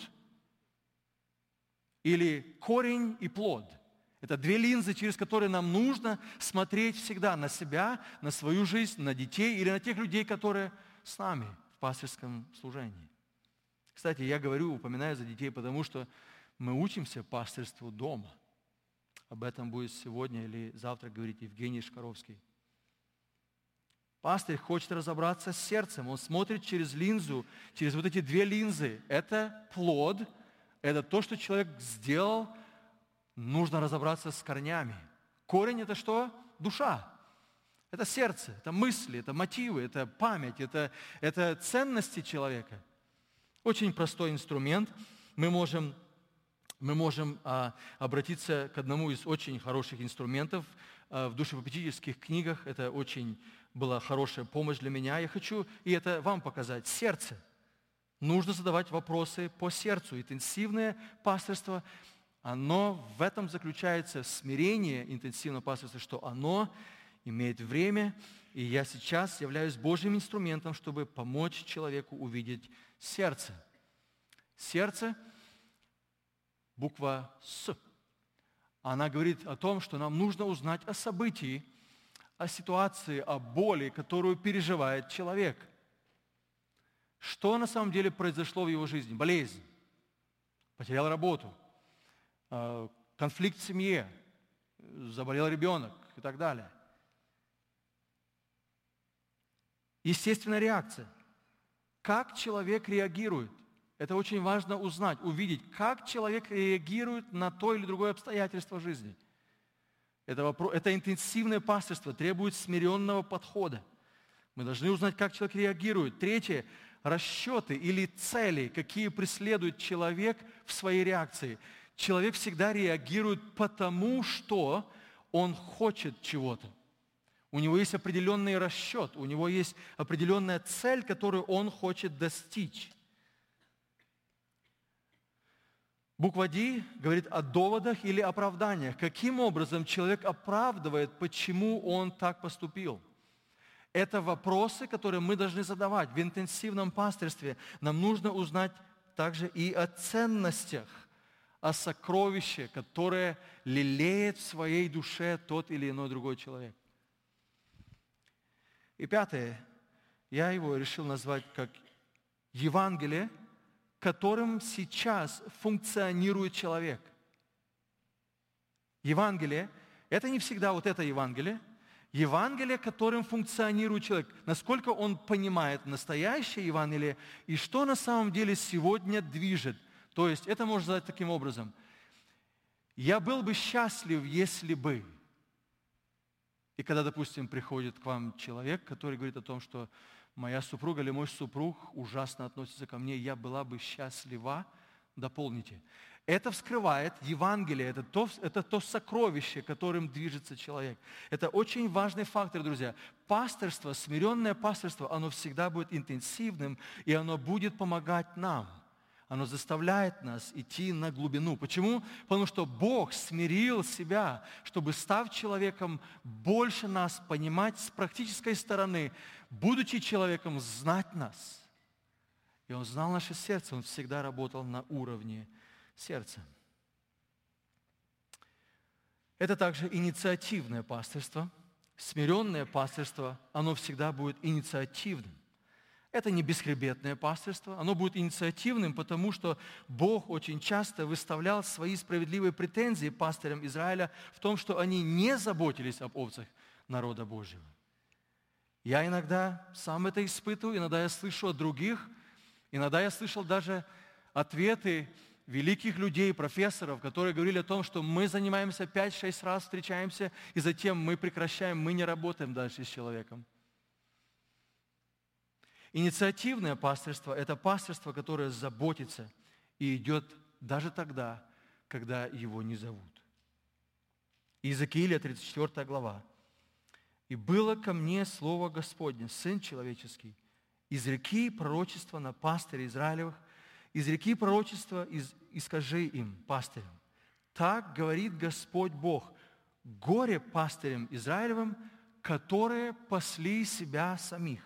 Или корень и плод. Это две линзы, через которые нам нужно смотреть всегда на себя, на свою жизнь, на детей или на тех людей, которые с нами в пастырском служении. Кстати, я упоминаю за детей, потому что мы учимся пастырству дома. Об этом будет сегодня или завтра говорить Евгений Шкаровский. Пастырь хочет разобраться с сердцем. Он смотрит через линзу, через вот эти две линзы. Это плод, это то, что человек сделал. Нужно разобраться с корнями. Корень – это что? Душа. Это сердце, это мысли, это мотивы, это память, это ценности человека. Очень простой инструмент. Мы можем обратиться к одному из очень хороших инструментов в душепопечительских книгах. Это очень была хорошая помощь для меня. Я хочу и это вам показать. Сердце. Нужно задавать вопросы по сердцу. Интенсивное пастырство, оно в этом заключается, смирение интенсивного пастырства, что оно имеет время, и я сейчас являюсь Божьим инструментом, чтобы помочь человеку увидеть сердце. Сердце, буква «С», она говорит о том, что нам нужно узнать о событии, о ситуации, о боли, которую переживает человек. Что на самом деле произошло в его жизни? Болезнь, потерял работу, конфликт в семье, заболел ребенок и так далее. Естественная реакция. Как человек реагирует? Это очень важно узнать, увидеть, как человек реагирует на то или другое обстоятельство жизни. Это интенсивное пастырство, требует смиренного подхода. Мы должны узнать, как человек реагирует. Третье – расчеты или цели, какие преследует человек в своей реакции. Человек всегда реагирует потому, что он хочет чего-то. У него есть определенный расчет, у него есть определенная цель, которую он хочет достичь. Буква «Д» говорит о доводах или оправданиях. Каким образом человек оправдывает, почему он так поступил? Это вопросы, которые мы должны задавать. В интенсивном пастырстве нам нужно узнать также и о ценностях, о сокровище, которое лелеет в своей душе тот или иной другой человек. И пятое, я его решил назвать как Евангелие, которым сейчас функционирует человек. Евангелие – это не всегда вот это Евангелие. Евангелие, которым функционирует человек. Насколько он понимает настоящее Евангелие и что на самом деле сегодня движет. То есть это можно сказать таким образом. Я был бы счастлив, если бы. И когда, допустим, приходит к вам человек, который говорит о том, что моя супруга или мой супруг ужасно относится ко мне, я была бы счастлива, дополните. Это вскрывает Евангелие, это то сокровище, которым движется человек. Это очень важный фактор, друзья. Пасторство, смиренное пасторство, оно всегда будет интенсивным, и оно будет помогать нам. Оно заставляет нас идти на глубину. Почему? Потому что Бог смирил себя, чтобы, став человеком, больше нас понимать с практической стороны, будучи человеком, знать нас. И Он знал наше сердце, Он всегда работал на уровне сердца. Это также инициативное пастырство. Смиренное пастырство, оно всегда будет инициативным. Это не бесхребетное пастырство, оно будет инициативным, потому что Бог очень часто выставлял свои справедливые претензии пастырям Израиля в том, что они не заботились об овцах народа Божьего. Я иногда сам это испытываю, иногда я слышу от других, иногда я слышал даже ответы великих людей, профессоров, которые говорили о том, что мы занимаемся 5-6 раз, встречаемся, и затем мы прекращаем, мы не работаем дальше с человеком. Инициативное пастырство – это пастырство, которое заботится и идет даже тогда, когда его не зовут. Иезекииля, 34 глава. «И было ко мне слово Господне, Сын человеческий, изреки пророчество на пастыря Израилевых, изреки пророчество и скажи им, пастырям, так говорит Господь Бог, горе пастырям Израилевым, которые пасли себя самих.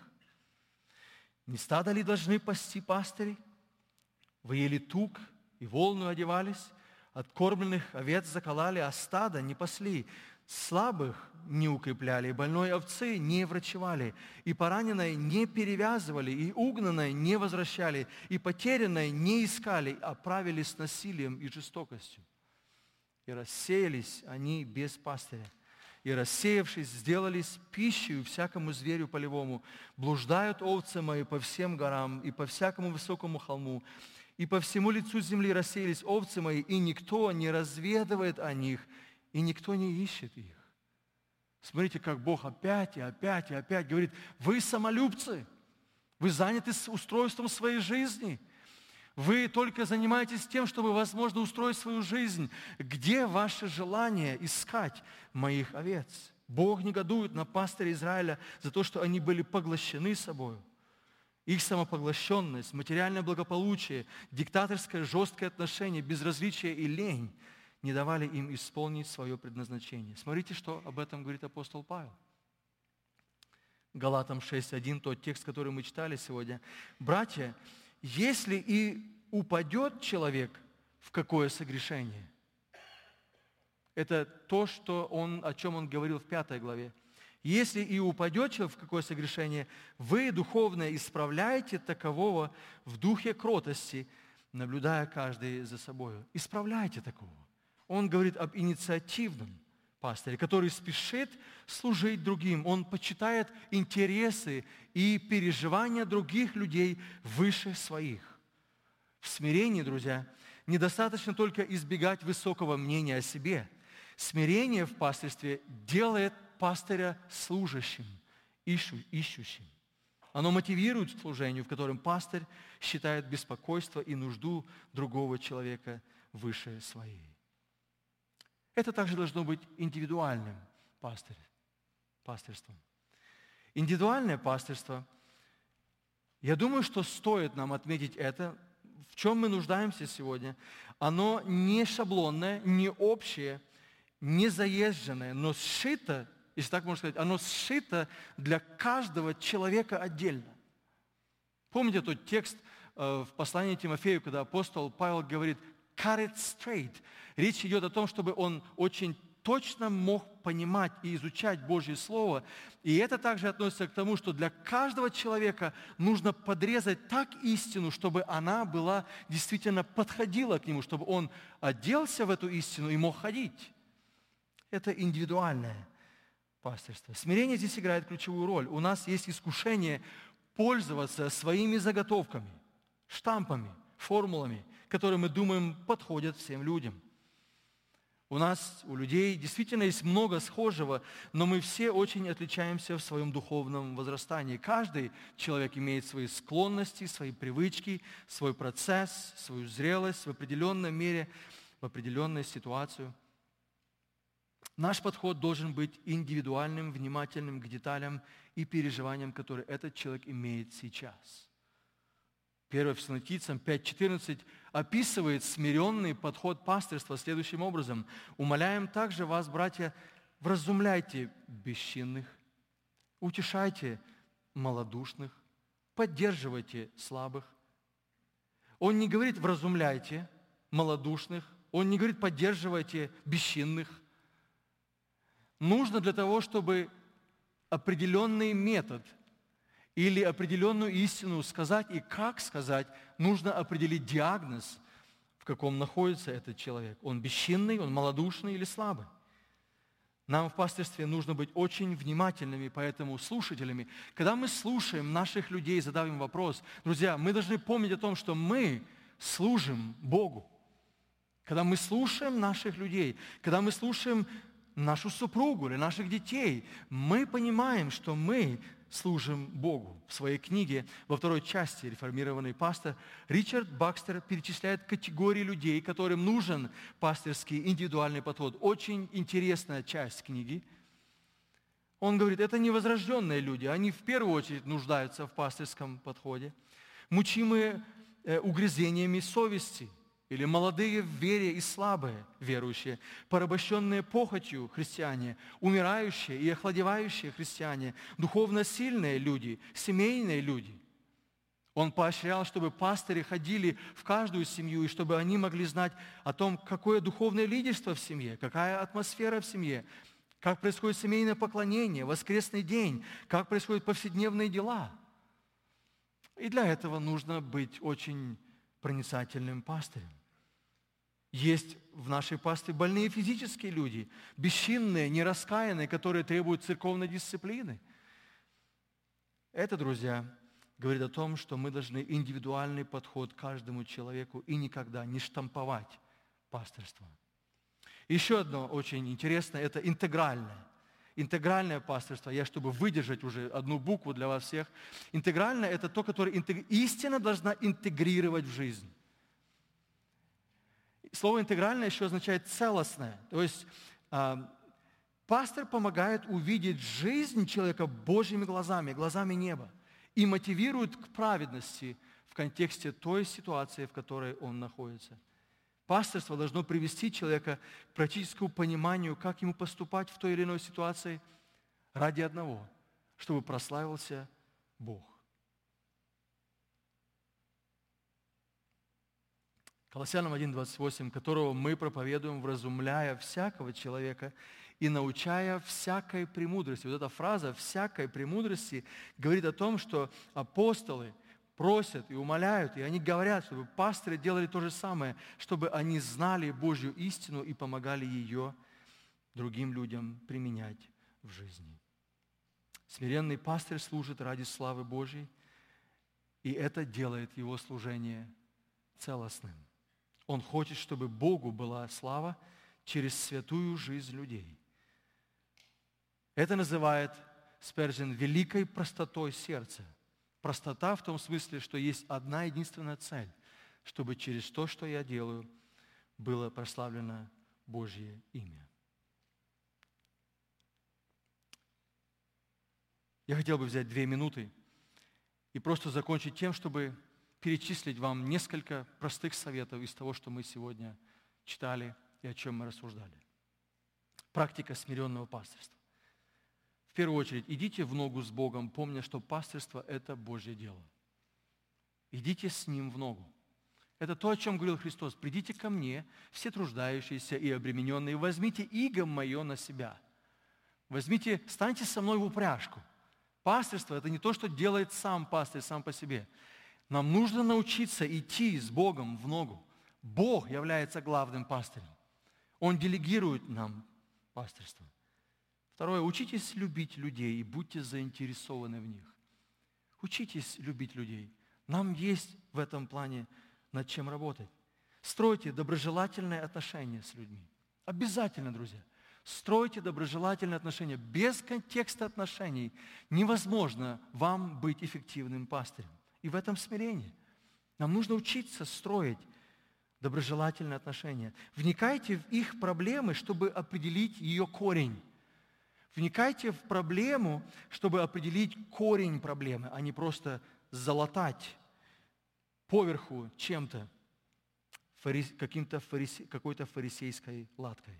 Не стадо ли должны пасти пастыри? Вы ели тук и волну одевались, откормленных овец закололи, а стадо не пасли, слабых не укрепляли, больной овцы не врачевали, и пораненное не перевязывали, и угнанное не возвращали, и потерянное не искали, а правили с насилием и жестокостью. И рассеялись они без пастыря, и, рассеявшись, сделались пищей всякому зверю полевому. Блуждают овцы мои по всем горам и по всякому высокому холму, и по всему лицу земли рассеялись овцы мои, и никто не разведывает о них, и никто не ищет их». Смотрите, как Бог опять и опять и опять говорит: вы самолюбцы, вы заняты устройством своей жизни, вы только занимаетесь тем, чтобы, возможно, устроить свою жизнь. Где ваше желание искать моих овец? Бог негодует на пастыря Израиля за то, что они были поглощены собою. Их самопоглощенность, материальное благополучие, диктаторское жесткое отношение, безразличие и лень не давали им исполнить свое предназначение. Смотрите, что об этом говорит апостол Павел. Галатам 6:1, тот текст, который мы читали сегодня. «Братья, если и упадет человек в какое согрешение», это то, о чем он говорил в 5 главе. «Если и упадет человек в какое согрешение, вы духовно исправляете такового в духе кротости, наблюдая каждый за собою». Исправляйте такого. Он говорит об инициативном пастыре, который спешит служить другим. Он почитает интересы и переживания других людей выше своих. В смирении, друзья, недостаточно только избегать высокого мнения о себе. Смирение в пастырстве делает пастыря служащим, ищущим. Оно мотивирует к служению, в котором пастырь считает беспокойство и нужду другого человека выше своей. Это также должно быть индивидуальным пастырством. Индивидуальное пастырство, я думаю, что стоит нам отметить это, в чем мы нуждаемся сегодня. Оно не шаблонное, не общее, не заезженное, но сшито, если так можно сказать, оно сшито для каждого человека отдельно. Помните тот текст в послании Тимофею, когда апостол Павел говорит: «Cut it straight». Речь идет о том, чтобы он очень точно мог понимать и изучать Божье Слово. И это также относится к тому, что для каждого человека нужно подрезать так истину, чтобы она была действительно подходила к нему, чтобы он оделся в эту истину и мог ходить. Это индивидуальное пастырство. Смирение здесь играет ключевую роль. У нас есть искушение пользоваться своими заготовками, штампами, формулами, которые мы думаем подходят всем людям. У нас, у людей действительно есть много схожего, но мы все очень отличаемся в своем духовном возрастании. Каждый человек имеет свои склонности, свои привычки, свой процесс, свою зрелость в определенной мере, в определенную ситуацию. Наш подход должен быть индивидуальным, внимательным к деталям и переживаниям, которые этот человек имеет сейчас. 1 Фессалоникийцам 5:14 описывает смиренный подход пастырства следующим образом. «Умоляем также вас, братья, вразумляйте бесчинных, утешайте малодушных, поддерживайте слабых». Он не говорит «вразумляйте малодушных», он не говорит «поддерживайте бесчинных». Нужно для того, чтобы определенный метод или определенную истину сказать, и как сказать, нужно определить диагноз, в каком находится этот человек. Он бесчинный, он малодушный или слабый. Нам в пастырстве нужно быть очень внимательными, поэтому слушателями. Когда мы слушаем наших людей, задаем им вопрос, друзья, мы должны помнить о том, что мы служим Богу. Когда мы слушаем наших людей, когда мы слушаем нашу супругу или наших детей, мы понимаем, что мы служим Богу. В своей книге, во второй части «Реформированный пастор», Ричард Бакстер перечисляет категории людей, которым нужен пастырский индивидуальный подход. Очень интересная часть книги. Он говорит, это невозрожденные люди, они в первую очередь нуждаются в пастырском подходе. Мучимые угрызениями совести, или молодые в вере и слабые верующие, порабощенные похотью христиане, умирающие и охладевающие христиане, духовно сильные люди, семейные люди. Он поощрял, чтобы пастыри ходили в каждую семью, и чтобы они могли знать о том, какое духовное лидерство в семье, какая атмосфера в семье, как происходит семейное поклонение, воскресный день, как происходят повседневные дела. И для этого нужно быть очень проницательным пастырем. Есть в нашей пастве больные физические люди, бесчинные, нераскаянные, которые требуют церковной дисциплины. Это, друзья, говорит о том, что мы должны индивидуальный подход к каждому человеку и никогда не штамповать пастырство. Еще одно очень интересное – это интегральное. Интегральное пастырство, чтобы выдержать уже одну букву для вас всех. Интегральное – это то, которое истина должна интегрировать в жизнь. Слово «интегральное» еще означает «целостное». То есть пастор помогает увидеть жизнь человека Божьими глазами, глазами неба, и мотивирует к праведности в контексте той ситуации, в которой он находится. Пасторство должно привести человека к практическому пониманию, как ему поступать в той или иной ситуации ради одного, чтобы прославился Бог. Колоссянам 1:28, которого мы проповедуем, вразумляя всякого человека и научая всякой премудрости. Вот эта фраза «всякой премудрости» говорит о том, что апостолы просят и умоляют, и они говорят, чтобы пастыры делали то же самое, чтобы они знали Божью истину и помогали ее другим людям применять в жизни. Смиренный пастырь служит ради славы Божьей, и это делает его служение целостным. Он хочет, чтобы Богу была слава через святую жизнь людей. Это называет Спержин великой простотой сердца. Простота в том смысле, что есть одна единственная цель, чтобы через то, что я делаю, было прославлено Божье имя. Я хотел бы взять 2 минуты и просто закончить тем, чтобы перечислить вам несколько простых советов из того, что мы сегодня читали и о чем мы рассуждали. Практика смиренного пастырства. В первую очередь, идите в ногу с Богом, помня, что пастырство – это Божье дело. Идите с Ним в ногу. Это то, о чем говорил Христос. «Придите ко мне, все труждающиеся и обремененные, возьмите иго мое на себя». Возьмите, станьте со мной в упряжку. Пастырство – это не то, что делает сам пастырь сам по себе. Нам нужно научиться идти с Богом в ногу. Бог является главным пастырем. Он делегирует нам пастырство. Второе, учитесь любить людей и будьте заинтересованы в них. Учитесь любить людей. Нам есть в этом плане над чем работать. Стройте доброжелательные отношения с людьми. Обязательно, друзья. Стройте доброжелательные отношения. Без контекста отношений невозможно вам быть эффективным пастырем. И в этом смирении. Нам нужно учиться строить доброжелательные отношения. Вникайте в их проблемы, чтобы определить ее корень. Вникайте в проблему, чтобы определить корень проблемы, а не просто залатать поверху чем-то, какой-то фарисейской латкой.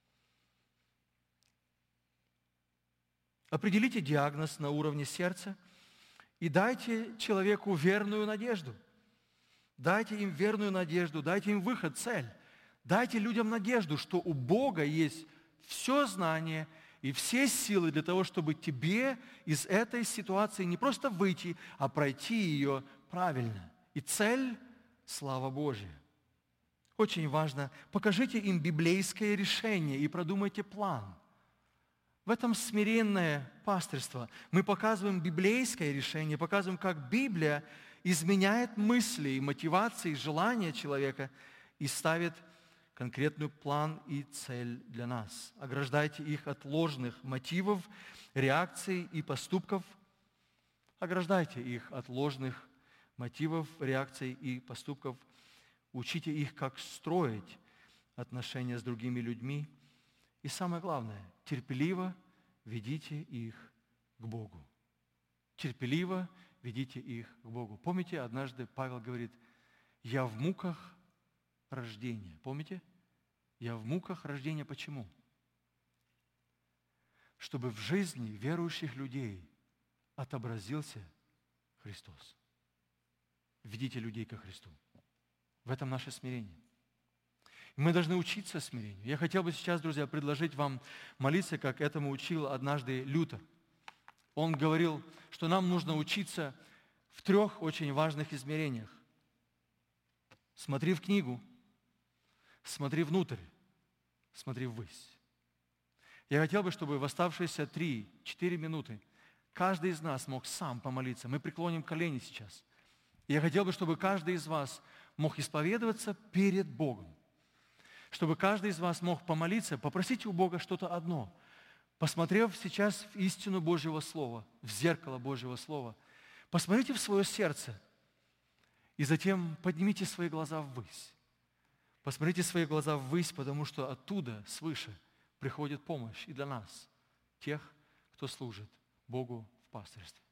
Определите диагноз на уровне сердца и дайте человеку верную надежду. Дайте им верную надежду, дайте им выход, цель. Дайте людям надежду, что у Бога есть все знание и все силы для того, чтобы тебе из этой ситуации не просто выйти, а пройти ее правильно. И цель – слава Божия. Очень важно, покажите им библейское решение и продумайте план. В этом смиренное пастырство. Мы показываем библейское решение, показываем, как Библия изменяет мысли, и мотивации, и желания человека и ставит конкретный план и цель для нас. Ограждайте их от ложных мотивов, реакций и поступков. Ограждайте их от ложных мотивов, реакций и поступков. Учите их, как строить отношения с другими людьми. И самое главное, терпеливо ведите их к Богу. Терпеливо ведите их к Богу. Помните, однажды Павел говорит, я в муках рождения. Помните? Я в муках рождения. Почему? Чтобы в жизни верующих людей отобразился Христос. Ведите людей ко Христу. В этом наше смирение. Мы должны учиться смирению. Я хотел бы сейчас, друзья, предложить вам молиться, как этому учил однажды Лютер. Он говорил, что нам нужно учиться в 3 очень важных измерениях. Смотри в книгу, смотри внутрь, смотри ввысь. Я хотел бы, чтобы в оставшиеся 3-4 минуты каждый из нас мог сам помолиться. Мы преклоним колени сейчас. Я хотел бы, чтобы каждый из вас мог исповедоваться перед Богом. Чтобы каждый из вас мог помолиться, попросите у Бога что-то одно. Посмотрев сейчас в истину Божьего Слова, в зеркало Божьего Слова, посмотрите в свое сердце и затем поднимите свои глаза ввысь. Посмотрите свои глаза ввысь, потому что оттуда, свыше, приходит помощь и для нас, тех, кто служит Богу в пастырстве.